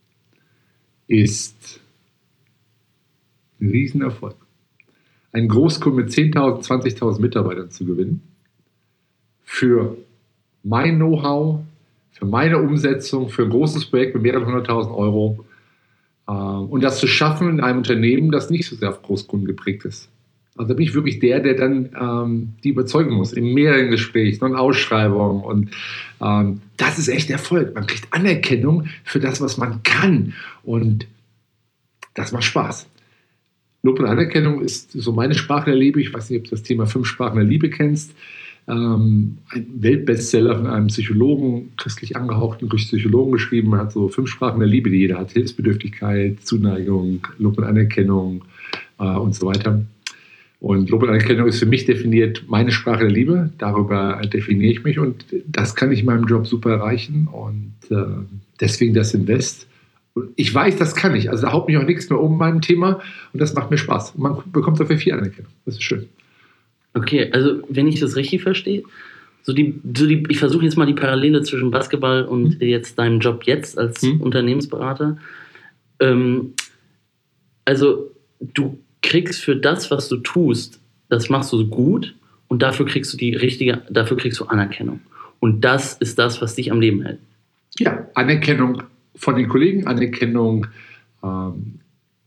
Ist ein Riesenerfolg. Einen Großkunden mit zehntausend, zwanzigtausend Mitarbeitern zu gewinnen. Für mein Know-how, für meine Umsetzung, für ein großes Projekt mit mehreren hunderttausend Euro. Und das zu schaffen in einem Unternehmen, das nicht so sehr auf Großkunden geprägt ist. Also da bin ich wirklich der, der dann ähm, die überzeugen muss, in mehreren Gesprächen und Ausschreibungen. Und ähm, das ist echt Erfolg. Man kriegt Anerkennung für das, was man kann. Und das macht Spaß. Lob und Anerkennung ist so meine Sprache der Liebe. Ich weiß nicht, ob du das Thema Fünf Sprachen der Liebe kennst. Ähm, ein Weltbestseller von einem Psychologen, christlich angehauchten Psychologen geschrieben, hat so fünf Sprachen der Liebe, die jeder hat: Hilfsbedürftigkeit, Zuneigung, Lob und Anerkennung äh, und so weiter. Und Lob und Anerkennung ist für mich definiert meine Sprache der Liebe. Darüber definiere ich mich und das kann ich in meinem Job super erreichen und äh, deswegen das Invest. Und ich weiß, das kann ich. Also da haut mich auch nichts mehr um meinem Thema und das macht mir Spaß. Und man bekommt dafür viel Anerkennung. Das ist schön. Okay, also wenn ich das richtig verstehe, so die, so die, ich versuche jetzt mal die Parallele zwischen Basketball und mhm. jetzt deinem Job jetzt als mhm. Unternehmensberater. Ähm, also du kriegst für das, was du tust, das machst du gut und dafür kriegst du die richtige, dafür kriegst du Anerkennung. Und das ist das, was dich am Leben hält. Ja, Anerkennung von den Kollegen, Anerkennung ähm,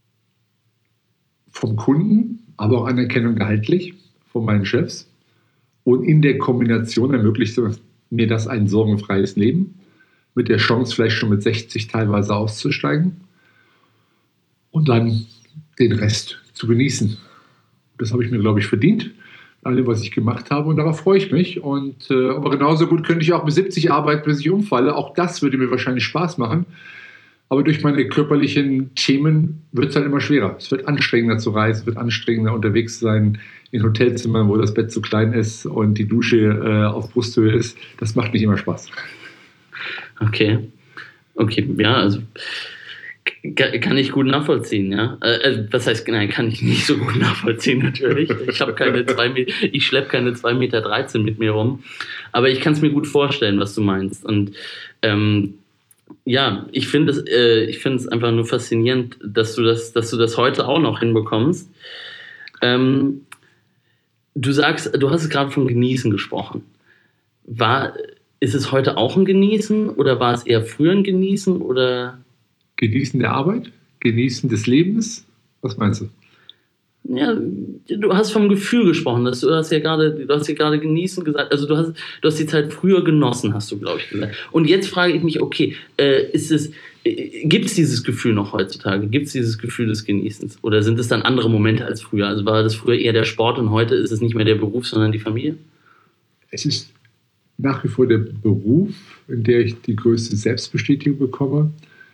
vom Kunden, aber auch Anerkennung gehaltlich von meinen Chefs. Und in der Kombination ermöglicht mir das ein sorgenfreies Leben mit der Chance, vielleicht schon mit sechzig teilweise auszusteigen und dann den Rest zu genießen. Das habe ich mir, glaube ich, verdient, allem, was ich gemacht habe, und darauf freue ich mich. Und, äh, aber genauso gut könnte ich auch bis siebzig arbeiten, bis ich umfalle. Auch das würde mir wahrscheinlich Spaß machen. Aber durch meine körperlichen Themen wird es halt immer schwerer. Es wird anstrengender zu reisen, es wird anstrengender unterwegs sein in Hotelzimmern, wo das Bett zu klein ist und die Dusche äh, auf Brusthöhe ist. Das macht nicht immer Spaß. Okay. Okay, ja, also kann ich gut nachvollziehen, ja. Äh, was heißt, nein, kann ich nicht so gut nachvollziehen, natürlich. Ich habe keine zwei Meter, ich schleppe keine zwei Meter dreizehn mit mir rum. Aber ich kann es mir gut vorstellen, was du meinst. Und ähm, ja, ich finde es, äh, ich finde es einfach nur faszinierend, dass du das, dass du das heute auch noch hinbekommst. Ähm, du sagst, du hast es gerade von Genießen gesprochen. War, ist es heute auch ein Genießen oder war es eher früher ein Genießen oder? Genießen der Arbeit? Genießen des Lebens? Was meinst du? Ja, du hast vom Gefühl gesprochen. Dass du hast ja gerade, du hast ja gerade genießen gesagt. Also du hast, du hast die Zeit früher genossen, hast du, glaube ich, gesagt. Und jetzt frage ich mich, okay, äh, ist es, äh, gibt es dieses Gefühl noch heutzutage? Gibt es dieses Gefühl des Genießens? Oder sind es dann andere Momente als früher? Also war das früher eher der Sport und heute ist es nicht mehr der Beruf, sondern die Familie? Es ist nach wie vor der Beruf, in der ich die größte Selbstbestätigung bekomme.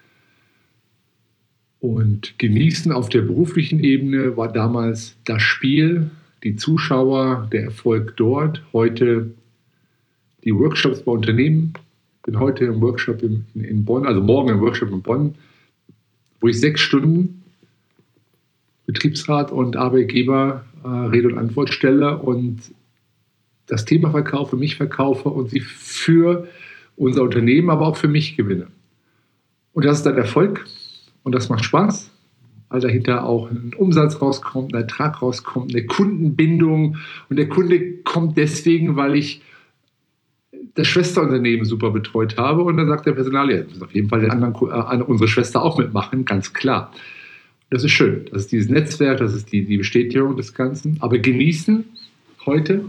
Und genießen auf der beruflichen Ebene war damals das Spiel, die Zuschauer, der Erfolg dort. Heute die Workshops bei Unternehmen. Ich bin heute im Workshop in, in Bonn, also morgen im Workshop in Bonn, wo ich sechs Stunden Betriebsrat und Arbeitgeber äh, Rede und Antwort stelle und das Thema verkaufe, mich verkaufe und sie für unser Unternehmen, aber auch für mich gewinne. Und das ist dann Erfolg. Und das macht Spaß, weil dahinter auch ein Umsatz rauskommt, ein Ertrag rauskommt, eine Kundenbindung. Und der Kunde kommt deswegen, weil ich das Schwesterunternehmen super betreut habe. Und dann sagt der Personalier, ja, muss auf jeden Fall den anderen, äh, unsere Schwester auch mitmachen, ganz klar. Das ist schön. Das ist dieses Netzwerk, das ist die, die Bestätigung des Ganzen. Aber genießen heute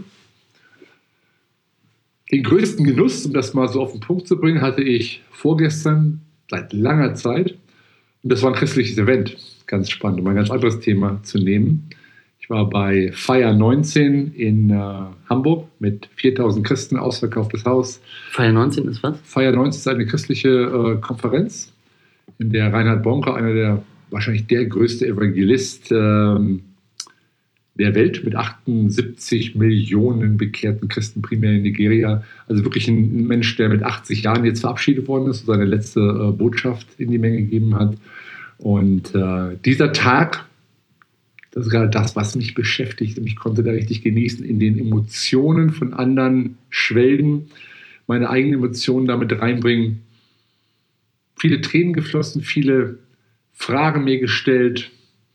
den größten Genuss, um das mal so auf den Punkt zu bringen, hatte ich vorgestern seit langer Zeit. Und das war ein christliches Event, ganz spannend, um ein ganz anderes Thema zu nehmen. Ich war bei Feier neunzehn in äh, Hamburg mit viertausend Christen, ausverkauftes Haus. Feier neunzehn ist was? Feier neunzehn ist eine christliche äh, Konferenz, in der Reinhard Bonke, einer der, wahrscheinlich der größte Evangelist äh, der Welt, mit achtundsiebzig Millionen bekehrten Christen, primär in Nigeria, also wirklich ein Mensch, der mit achtzig Jahren jetzt verabschiedet worden ist und seine letzte äh, Botschaft in die Menge gegeben hat. Und äh, dieser Tag, das ist gerade das, was mich beschäftigt, und ich konnte da richtig genießen, in den Emotionen von anderen schwelgen, meine eigenen Emotionen damit reinbringen. Viele Tränen geflossen, viele Fragen mir gestellt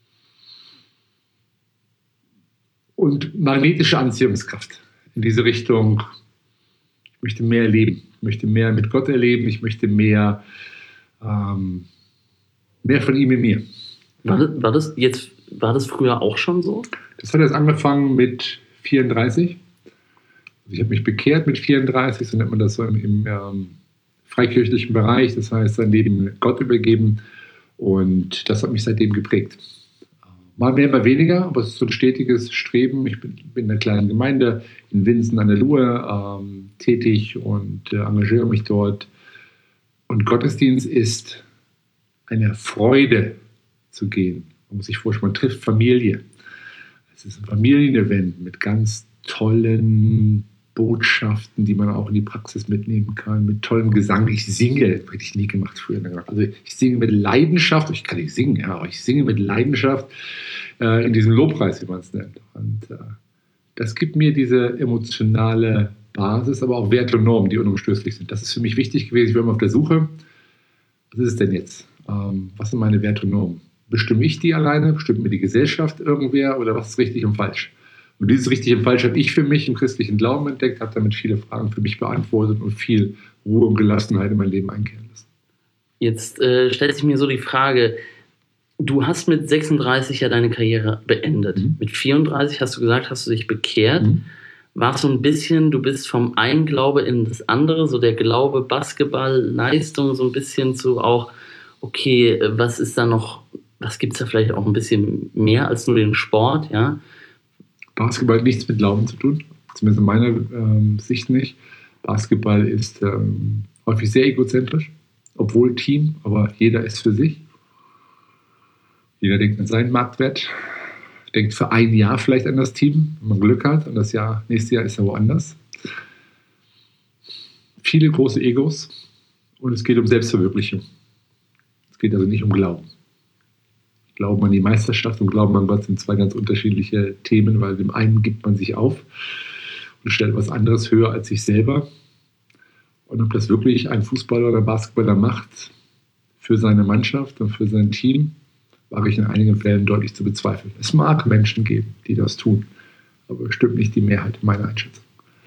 und magnetische Anziehungskraft in diese Richtung. Ich möchte mehr erleben, ich möchte mehr mit Gott erleben, ich möchte mehr ähm, mehr von ihm in mir. War das, war das jetzt, war das früher auch schon so? Das hat jetzt angefangen mit vierunddreißig. Also ich habe mich bekehrt mit vierunddreißig, so nennt man das so im, im ähm, freikirchlichen Bereich. Das heißt, sein Leben Gott übergeben. Und das hat mich seitdem geprägt. Mal mehr, mal weniger, aber es ist so ein stetiges Streben. Ich bin, bin in einer kleinen Gemeinde in Winsen an der Luhe ähm, tätig und äh, engagiere mich dort. Und Gottesdienst ist eine Freude zu gehen. Man muss sich vorstellen, man trifft Familie. Es ist ein Familienevent mit ganz tollen Botschaften, die man auch in die Praxis mitnehmen kann, mit tollem Gesang. Ich singe, hätte ich nie gemacht früher. Also ich singe mit Leidenschaft, ich kann nicht singen, ja, aber ich singe mit Leidenschaft äh, in diesem Lobpreis, wie man es nennt. Und äh, das gibt mir diese emotionale Basis, aber auch Werte und Normen, die unumstößlich sind. Das ist für mich wichtig gewesen. Ich war immer auf der Suche, was ist es denn jetzt? Ähm, was sind meine Werte und Normen? Bestimme ich die alleine? Bestimmt mir die Gesellschaft irgendwer? Oder was ist richtig und falsch? Und dieses richtig und falsch habe ich für mich im christlichen Glauben entdeckt, habe damit viele Fragen für mich beantwortet und viel Ruhe und Gelassenheit in mein Leben einkehren lassen. Jetzt äh, stellt sich mir so die Frage, du hast mit sechsunddreißig ja deine Karriere beendet. Mhm. Mit vierunddreißig hast du gesagt, hast du dich bekehrt. Mhm. war es so ein bisschen, du bist vom einen Glaube in das andere, so der Glaube, Basketball, Leistung, so ein bisschen zu auch, okay, was ist da noch, was gibt es da vielleicht auch ein bisschen mehr als nur den Sport, ja? Basketball hat nichts mit Glauben zu tun, zumindest in meiner ähm, Sicht nicht. Basketball ist ähm, häufig sehr egozentrisch, obwohl Team, aber jeder ist für sich. Jeder denkt an seinen Marktwert, denkt für ein Jahr vielleicht an das Team, wenn man Glück hat, und das Jahr, nächste Jahr ist er woanders. Viele große Egos und es geht um Selbstverwirklichung. Es geht also nicht um Glauben. Glauben an die Meisterschaft und Glauben an Gott sind zwei ganz unterschiedliche Themen, weil dem einen gibt man sich auf und stellt was anderes höher als sich selber. Und ob das wirklich ein Fußballer oder Basketballer macht für seine Mannschaft und für sein Team, wage ich in einigen Fällen deutlich zu bezweifeln. Es mag Menschen geben, die das tun, aber bestimmt nicht die Mehrheit meiner Einschätzung.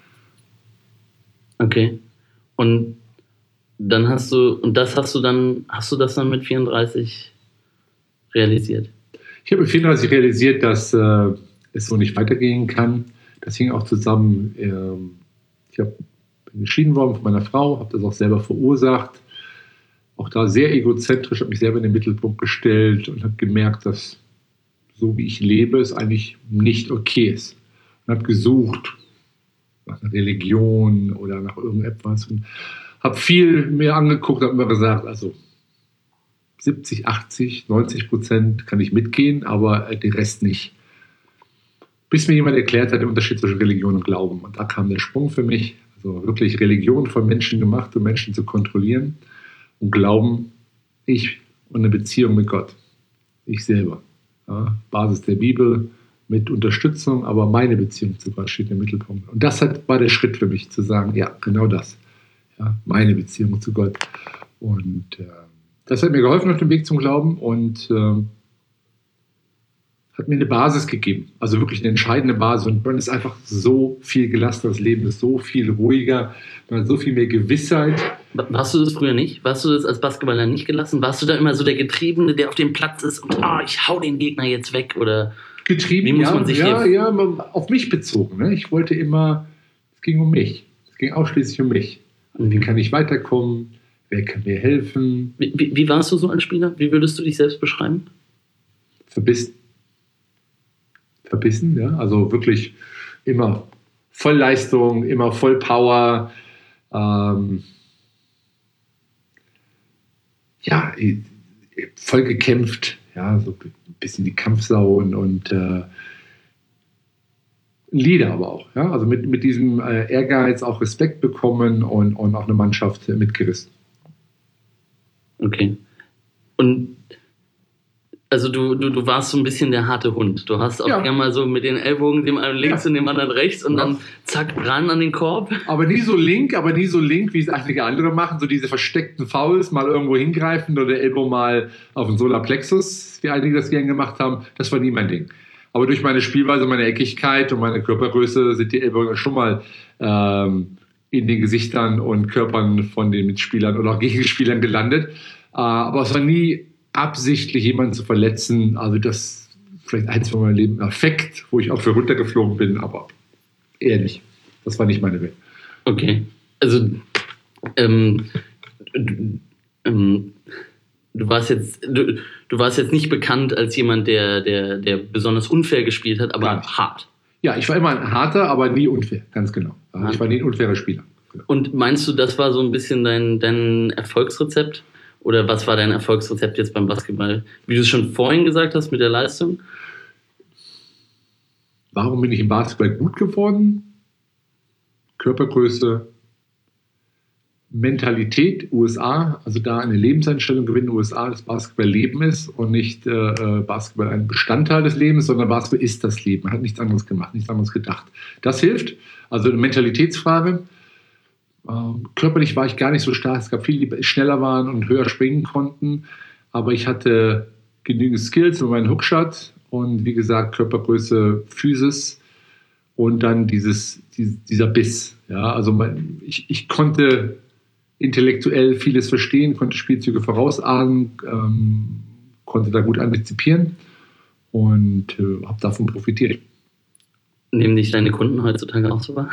Okay. Und dann hast du, und das hast du dann, hast du das dann mit vierunddreißig realisiert? Ich habe mit vierunddreißig realisiert, dass äh, es so nicht weitergehen kann. Das hing auch zusammen, äh, ich hab, bin geschieden worden von meiner Frau, habe das auch selber verursacht. Auch da sehr egozentrisch, habe mich selber in den Mittelpunkt gestellt und habe gemerkt, dass so wie ich lebe, es eigentlich nicht okay ist. Und habe gesucht nach einer Religion oder nach irgendetwas und habe viel mir angeguckt, habe mir gesagt, also siebzig, achtzig, neunzig Prozent kann ich mitgehen, aber den Rest nicht. Bis mir jemand erklärt hat, den Unterschied zwischen Religion und Glauben. Und da kam der Sprung für mich, also wirklich Religion von Menschen gemacht, um Menschen zu kontrollieren. Und Glauben, ich und eine Beziehung mit Gott. Ich selber. Ja, Basis der Bibel mit Unterstützung, aber meine Beziehung zu Gott steht im Mittelpunkt. Und das hat, war der Schritt für mich, zu sagen, ja, genau das. Ja, meine Beziehung zu Gott. Und äh, das hat mir geholfen auf dem Weg zum Glauben und äh, hat mir eine Basis gegeben. Also wirklich eine entscheidende Basis. Und man ist einfach so viel gelassener, das Leben ist so viel ruhiger, man hat so viel mehr Gewissheit. Warst du das früher nicht? Warst du das als Basketballer nicht gelassen? Warst du da immer so der Getriebene, der auf dem Platz ist und ah, ich hau den Gegner jetzt weg? Oder getrieben, wie muss ja, man sich ja, hier... ja, auf mich bezogen. Ne? Ich wollte immer, es ging um mich. Es ging ausschließlich um mich. Und wie kann ich weiterkommen? Wer kann mir helfen? Wie, wie, wie warst du so als Spieler? Wie würdest du dich selbst beschreiben? Verbissen. Verbissen, ja. Also wirklich immer Vollleistung, immer Vollpower. Ähm, ja, voll gekämpft. Ja, so ein bisschen die Kampfsau und, und äh, ein Leader aber auch. Ja? Also mit, mit diesem äh, Ehrgeiz auch Respekt bekommen und, und auch eine Mannschaft äh, mitgerissen. Okay. Und also du, du, du warst so ein bisschen der harte Hund. Du hast auch Ja. gerne mal so mit den Ellbogen, dem einen links Ja. und dem anderen rechts und Ja. dann zack, ran an den Korb. Aber nie so link, aber nie so link, wie es einige andere machen. So diese versteckten Fouls, mal irgendwo hingreifen oder Ellbogen mal auf den Solarplexus, wie einige das gerne gemacht haben. Das war nie mein Ding. Aber durch meine Spielweise, meine Eckigkeit und meine Körpergröße sind die Ellbogen schon mal ähm, in den Gesichtern und Körpern von den Mitspielern oder auch Gegenspielern gelandet. Äh, aber es war nie absichtlich, jemanden zu verletzen. Also das vielleicht eins von meinem Leben Affekt, wo ich auch für runtergeflogen bin, aber ehrlich, das war nicht meine Welt. Okay. Also ähm, du, ähm, du warst jetzt du, du warst jetzt nicht bekannt als jemand, der, der, der besonders unfair gespielt hat, aber Gar nicht. hart. Ja, ich war immer ein harter, aber nie unfair, ganz genau. Ah. Ich war nie ein unfairer Spieler. Und meinst du, das war so ein bisschen dein, dein Erfolgsrezept? Oder was war dein Erfolgsrezept jetzt beim Basketball? Wie du es schon vorhin gesagt hast mit der Leistung? Warum bin ich im Basketball gut geworden? Körpergröße, Mentalität, U S A, also da eine Lebenseinstellung gewinnen, U S A das Basketball-Leben ist und nicht äh, Basketball ein Bestandteil des Lebens, sondern Basketball ist das Leben. Man hat nichts anderes gemacht, nichts anderes gedacht. Das hilft, also eine Mentalitätsfrage. Ähm, körperlich war ich gar nicht so stark, es gab viele, die schneller waren und höher springen konnten, aber ich hatte genügend Skills mit meinem Hookshot und wie gesagt Körpergröße, Physis und dann dieses, die, dieser Biss. Ja, also mein, ich, ich konnte intellektuell vieles verstehen, konnte Spielzüge vorausahnen, ähm, konnte da gut antizipieren und äh, habe davon profitiert. Nehmen dich deine Kunden heutzutage auch so wahr?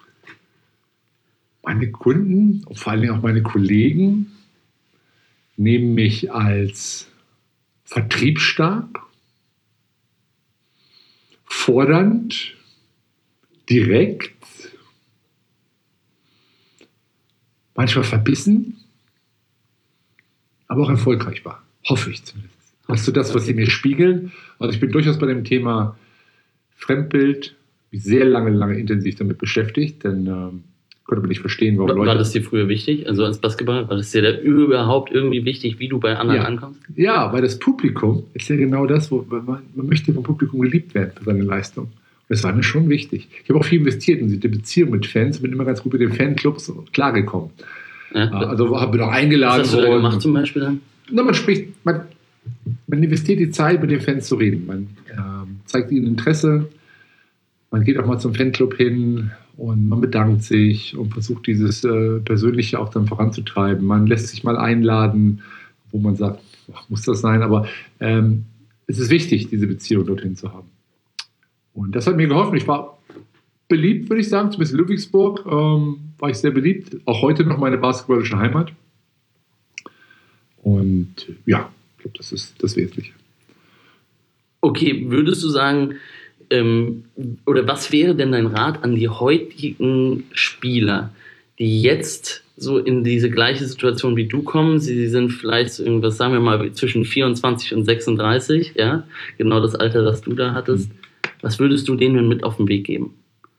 Meine Kunden und vor allen Dingen auch meine Kollegen nehmen mich als vertriebsstark, fordernd, direkt, manchmal verbissen, aber auch erfolgreich war. Hoffe ich zumindest. Das ist so das, was sie mir spiegeln. Also ich bin durchaus bei dem Thema Fremdbild sehr lange, lange intensiv damit beschäftigt, denn ähm, konnte man nicht verstehen, warum war, Leute... War das dir früher wichtig, also als Basketballer? War das dir da überhaupt irgendwie wichtig, wie du bei anderen ja. ankommst? Ja, weil das Publikum ist ja genau das, wo man, man möchte vom Publikum geliebt werden für seine Leistung. Und das war mir schon wichtig. Ich habe auch viel investiert in die Beziehung mit Fans, bin immer ganz gut mit den Fanclubs klargekommen. Ja. Also habe auch eingeladen. Was hast du da gemacht zum Beispiel dann? Na, man spricht, man, man investiert die Zeit, mit den Fans zu reden. Man ähm, zeigt ihnen Interesse, man geht auch mal zum Fanclub hin und man bedankt sich und versucht dieses äh, Persönliche auch dann voranzutreiben. Man lässt sich mal einladen, wo man sagt, ach, muss das sein? Aber ähm, es ist wichtig, diese Beziehung dorthin zu haben. Und das hat mir geholfen. Ich war beliebt, würde ich sagen, zumindest in Ludwigsburg ähm, war ich sehr beliebt. Auch heute noch meine basketballische Heimat. Und ja, ich glaube, das ist das Wesentliche. Okay, würdest du sagen, ähm, oder was wäre denn dein Rat an die heutigen Spieler, die jetzt so in diese gleiche Situation wie du kommen? Sie sind vielleicht so irgendwas, sagen wir mal, zwischen vierundzwanzig und sechsunddreißig, ja, genau das Alter, das du da hattest. Was würdest du denen mit auf den Weg geben?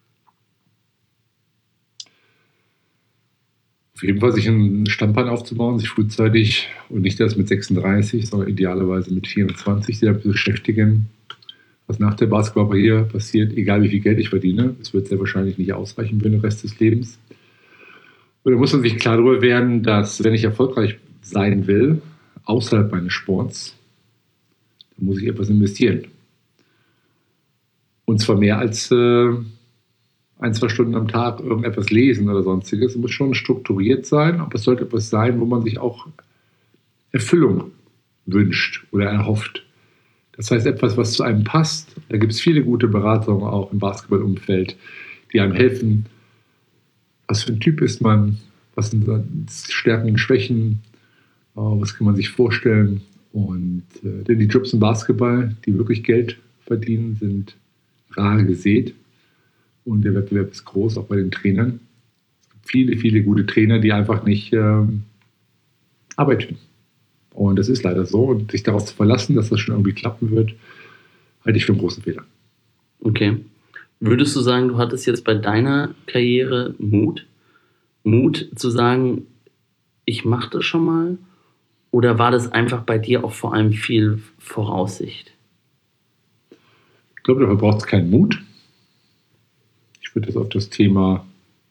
Auf jeden Fall sich ein Standbein aufzubauen, sich frühzeitig und nicht erst mit sechsunddreißig, sondern idealerweise mit vierundzwanzig, sich damit beschäftigen, was nach der Basketballkarriere passiert, egal wie viel Geld ich verdiene. Es wird sehr wahrscheinlich nicht ausreichen für den Rest des Lebens. Und da muss man sich klar darüber werden, dass, wenn ich erfolgreich sein will, außerhalb meines Sports, dann muss ich etwas investieren. Und zwar mehr als äh, ein, zwei Stunden am Tag irgendetwas lesen oder sonstiges. Es muss schon strukturiert sein, aber es sollte etwas sein, wo man sich auch Erfüllung wünscht oder erhofft. Das heißt, etwas, was zu einem passt. Da gibt es viele gute Beratungen auch im Basketballumfeld, die einem helfen. Was für ein Typ ist man? Was sind Stärken und Schwächen? Was kann man sich vorstellen? Und äh, denn die Jobs im Basketball, die wirklich Geld verdienen, sind rar gesät. Und der Wettbewerb ist groß, auch bei den Trainern. Es gibt viele, viele gute Trainer, die einfach nicht ähm, Arbeit finden. Und das ist leider so. Und sich darauf zu verlassen, dass das schon irgendwie klappen wird, halte ich für einen großen Fehler. Okay. Würdest du sagen, du hattest jetzt bei deiner Karriere Mut? Mut zu sagen, ich mache das schon mal? Oder war das einfach bei dir auch vor allem viel Voraussicht? Ich glaube, dafür braucht es keinen Mut. Ich würde das auf das Thema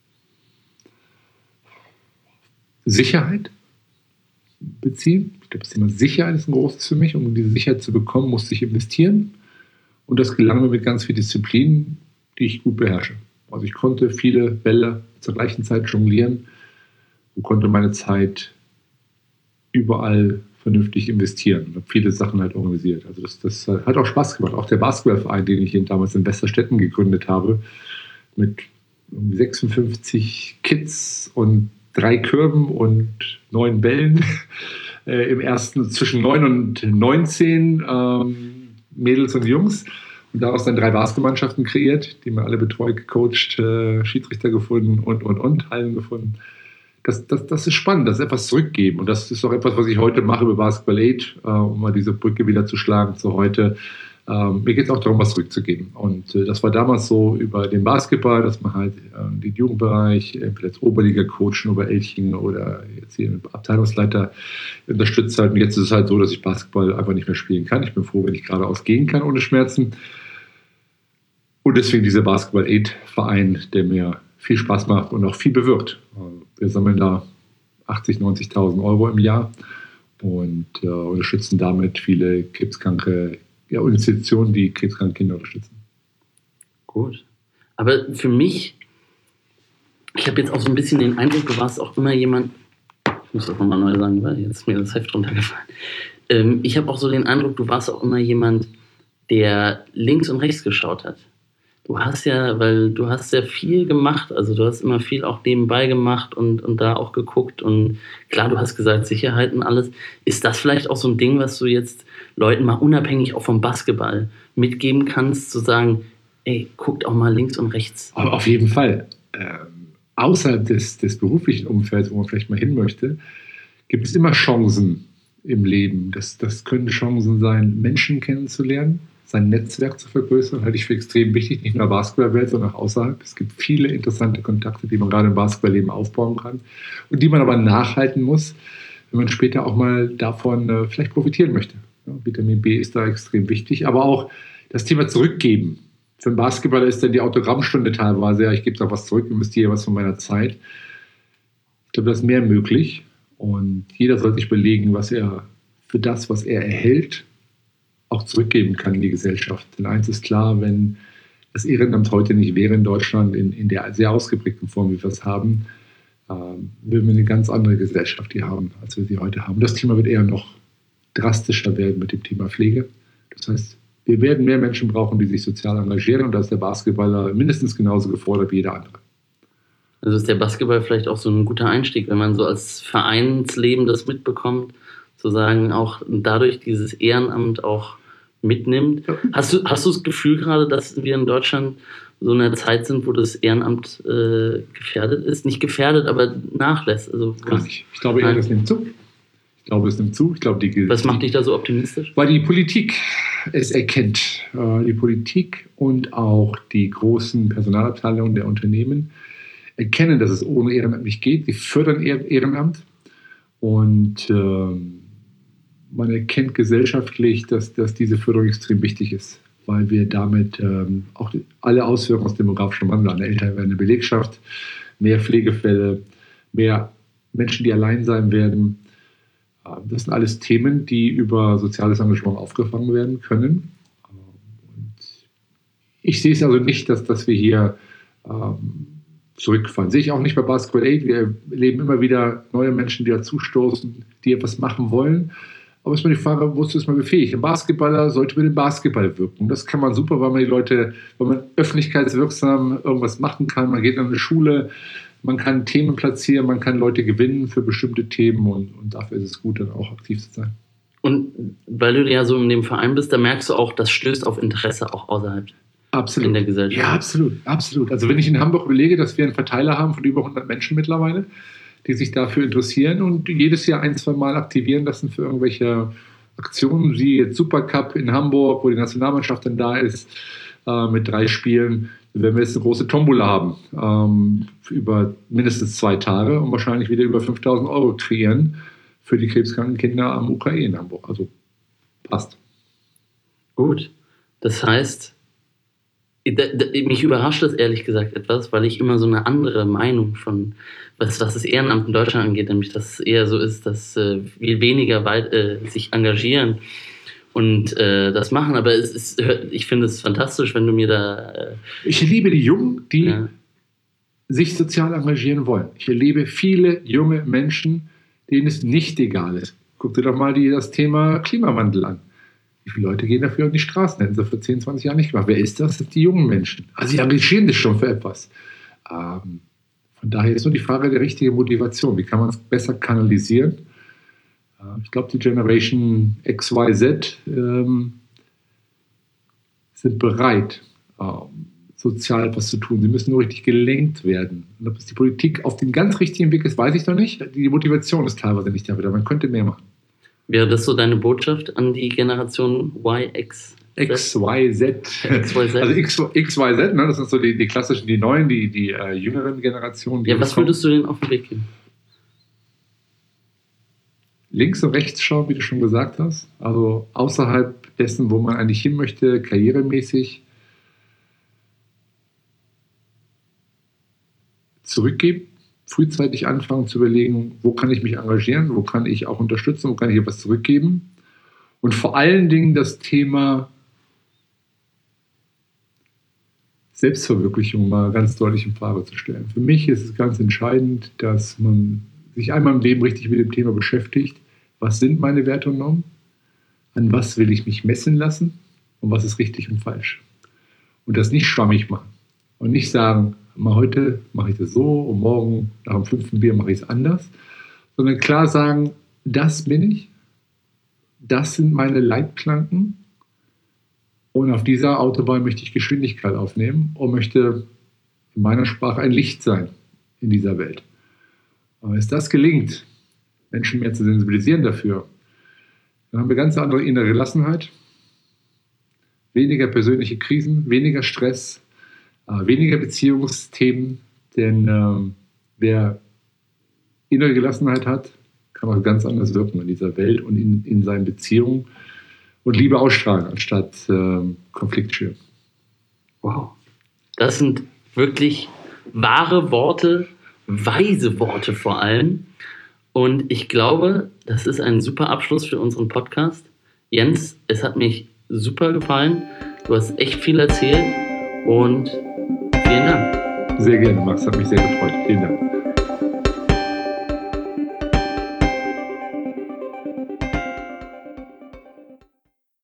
Sicherheit beziehen. Ich glaube, das Thema Sicherheit ist ein großes für mich. Um diese Sicherheit zu bekommen, musste ich investieren. Und das gelang mir mit ganz vielen Disziplinen, die ich gut beherrsche. Also ich konnte viele Bälle zur gleichen Zeit jonglieren und konnte meine Zeit überall vernünftig investieren. Ich habe viele Sachen halt organisiert. Also das, das hat auch Spaß gemacht. Auch der Basketballverein, den ich damals in Westerstetten gegründet habe, mit sechsundfünfzig Kids und drei Körben und neun Bällen. Äh, Im ersten zwischen neun und neunzehn ähm, Mädels und Jungs. Und daraus dann drei Basketballmannschaften kreiert, die wir alle betreut, gecoacht, äh, Schiedsrichter gefunden und, und, und, Hallen gefunden. Das, das, das ist spannend, das ist etwas zurückgeben. Und das ist auch etwas, was ich heute mache über Basketball aid, äh, um mal diese Brücke wieder zu schlagen zu heute. Ähm, mir geht es auch darum, was zurückzugeben. Und äh, das war damals so über den Basketball, dass man halt äh, den Jugendbereich, entweder als Oberliga-Coach in Oberelching oder jetzt hier Abteilungsleiter unterstützt hat. Und jetzt ist es halt so, dass ich Basketball einfach nicht mehr spielen kann. Ich bin froh, wenn ich geradeaus gehen kann ohne Schmerzen. Und deswegen dieser Basketball aid Verein, der mir viel Spaß macht und auch viel bewirkt. Wir sammeln da achtzigtausend, neunzigtausend Euro im Jahr und äh, unterstützen damit viele krebskranke ja, Institutionen, die krebskranke Kinder unterstützen. Gut. Aber für mich, ich habe jetzt auch so ein bisschen den Eindruck, du warst auch immer jemand, ich muss das nochmal neu sagen, weil jetzt ist mir das Heft runtergefallen. Ähm, ich habe auch so den Eindruck, du warst auch immer jemand, der links und rechts geschaut hat. Du hast ja, weil du hast sehr viel gemacht, also du hast immer viel auch nebenbei gemacht und, und da auch geguckt und klar, du hast gesagt, Sicherheit und alles. Ist das vielleicht auch so ein Ding, was du jetzt Leuten mal unabhängig auch vom Basketball mitgeben kannst, zu sagen, ey, guckt auch mal links und rechts? Aber auf jeden Fall. Ähm, außerhalb des, des beruflichen Umfelds, wo man vielleicht mal hin möchte, gibt es immer Chancen im Leben. Das, das können Chancen sein, Menschen kennenzulernen, sein Netzwerk zu vergrößern, halte ich für extrem wichtig, nicht nur in der Basketballwelt, sondern auch außerhalb. Es gibt viele interessante Kontakte, die man gerade im Basketballleben aufbauen kann und die man aber nachhalten muss, wenn man später auch mal davon äh, vielleicht profitieren möchte. Ja, Vitamin B ist da extrem wichtig, aber auch das Thema Zurückgeben. Für einen Basketballer ist dann die Autogrammstunde teilweise, ja, ich gebe da was zurück, investiere was von meiner Zeit. Ich glaube, da ist mehr möglich und jeder sollte sich überlegen, was er für das, was er erhält, auch zurückgeben kann in die Gesellschaft. Denn eins ist klar, wenn das Ehrenamt heute nicht wäre in Deutschland in, in der sehr ausgeprägten Form, wie wir es haben, äh, würden wir eine ganz andere Gesellschaft hier haben, als wir sie heute haben. Das Thema wird eher noch drastischer werden mit dem Thema Pflege. Das heißt, wir werden mehr Menschen brauchen, die sich sozial engagieren und da ist der Basketballer mindestens genauso gefordert wie jeder andere. Also ist der Basketball vielleicht auch so ein guter Einstieg, wenn man so als Vereinsleben das mitbekommt, zu sagen, auch dadurch dieses Ehrenamt auch mitnimmt. Ja. Hast du, hast du das Gefühl gerade, dass wir in Deutschland so in einer Zeit sind, wo das Ehrenamt äh, gefährdet ist? Nicht gefährdet, aber nachlässt. Also, Gar nicht. Ich glaube eher, das nimmt zu. Ich glaube, es nimmt zu. Ich glaube, die, Was macht dich da so optimistisch? Weil die Politik es erkennt. Die Politik und auch die großen Personalabteilungen der Unternehmen erkennen, dass es ohne Ehrenamt nicht geht. Sie fördern Ehrenamt und äh, man erkennt gesellschaftlich, dass, dass diese Förderung extrem wichtig ist, weil wir damit ähm, auch alle Auswirkungen aus demografischem Wandel, eine älter werdende Belegschaft, mehr Pflegefälle, mehr Menschen, die allein sein werden, äh, das sind alles Themen, die über soziales Engagement aufgefangen werden können. Und ich sehe es also nicht, dass, dass wir hier ähm, zurückfallen. Sehe ich auch nicht bei Basketball Aid. Wir erleben immer wieder neue Menschen, die dazustoßen, die etwas machen wollen. Aber es ist mal die Frage, wozu ist man befähigt? Ein Basketballer sollte mit dem Basketball wirken. Das kann man super, weil man die Leute, weil man öffentlichkeitswirksam irgendwas machen kann. Man geht an eine Schule, man kann Themen platzieren, man kann Leute gewinnen für bestimmte Themen und, und dafür ist es gut, dann auch aktiv zu sein. Und weil du ja so in dem Verein bist, da merkst du auch, das stößt auf Interesse auch außerhalb. Absolut. In der Gesellschaft. Ja, absolut, absolut. Also wenn ich in Hamburg überlege, dass wir einen Verteiler haben von über hundert Menschen mittlerweile, die sich dafür interessieren und jedes Jahr ein, zwei Mal aktivieren lassen für irgendwelche Aktionen, wie jetzt Supercup in Hamburg, wo die Nationalmannschaft dann da ist, äh, mit drei Spielen, dann werden wir jetzt eine große Tombola haben, ähm, über mindestens zwei Tage und wahrscheinlich wieder über fünftausend Euro kreieren für die krebskranken Kinder am U K E in Hamburg. Also passt. Gut. Das heißt, mich überrascht das ehrlich gesagt etwas, weil ich immer so eine andere Meinung von, was, was das Ehrenamt in Deutschland angeht, nämlich dass es eher so ist, dass äh, viel weniger weit, äh, sich engagieren und äh, das machen. Aber es ist, ich finde es fantastisch, wenn du mir da... Äh, ich liebe die Jungen, die ja. sich sozial engagieren wollen. Ich erlebe viele junge Menschen, denen es nicht egal ist. Guck dir doch mal die, das Thema Klimawandel an. Wie viele Leute gehen dafür auf die Straßen? Hätten sie vor zehn, zwanzig Jahren nicht gemacht. Wer ist das? Das sind die jungen Menschen. Also sie engagieren sich schon für etwas. Ähm, von daher ist nur die Frage der richtigen Motivation. Wie kann man es besser kanalisieren? Äh, ich glaube, die Generation X Y Z ähm, sind bereit, ähm, sozial etwas zu tun. Sie müssen nur richtig gelenkt werden. Und ob es die Politik auf den ganz richtigen Weg ist, weiß ich noch nicht. Die Motivation ist teilweise nicht da wieder. Man könnte mehr machen. Wäre das so deine Botschaft an die Generation Y X? X Y Z. X Y Z. Also X, X Y Z, ne? Das sind so die, die klassischen, die neuen, die, die äh, jüngeren Generationen. Die ja, was würdest du denen auf den Weg geben? Links und rechts schauen, wie du schon gesagt hast. Also außerhalb dessen, wo man eigentlich hin möchte, karrieremäßig. Zurückgeben. Frühzeitig anfangen zu überlegen, wo kann ich mich engagieren, wo kann ich auch unterstützen, wo kann ich etwas zurückgeben. Und vor allen Dingen das Thema Selbstverwirklichung mal ganz deutlich in Frage zu stellen. Für mich ist es ganz entscheidend, dass man sich einmal im Leben richtig mit dem Thema beschäftigt. Was sind meine Werte und Normen? An was will ich mich messen lassen? Und was ist richtig und falsch? Und das nicht schwammig machen. Und nicht sagen, mal heute mache ich das so und morgen nach dem fünften Bier mache ich es anders. Sondern klar sagen, das bin ich, das sind meine Leitplanken und auf dieser Autobahn möchte ich Geschwindigkeit aufnehmen und möchte in meiner Sprache ein Licht sein in dieser Welt. Aber wenn es das gelingt, Menschen mehr zu sensibilisieren dafür, dann haben wir ganz andere innere Gelassenheit, weniger persönliche Krisen, weniger Stress, äh, weniger Beziehungsthemen, denn äh, wer innere Gelassenheit hat, kann auch ganz anders wirken in dieser Welt und in, in seinen Beziehungen und Liebe ausstrahlen, anstatt äh, Konflikt schüren. Wow. Das sind wirklich wahre Worte, weise Worte vor allem. Und ich glaube, das ist ein super Abschluss für unseren Podcast. Jens, es hat mich super gefallen. Du hast echt viel erzählt und vielen Dank. Sehr gerne, Max, hat mich sehr gefreut. Vielen Dank.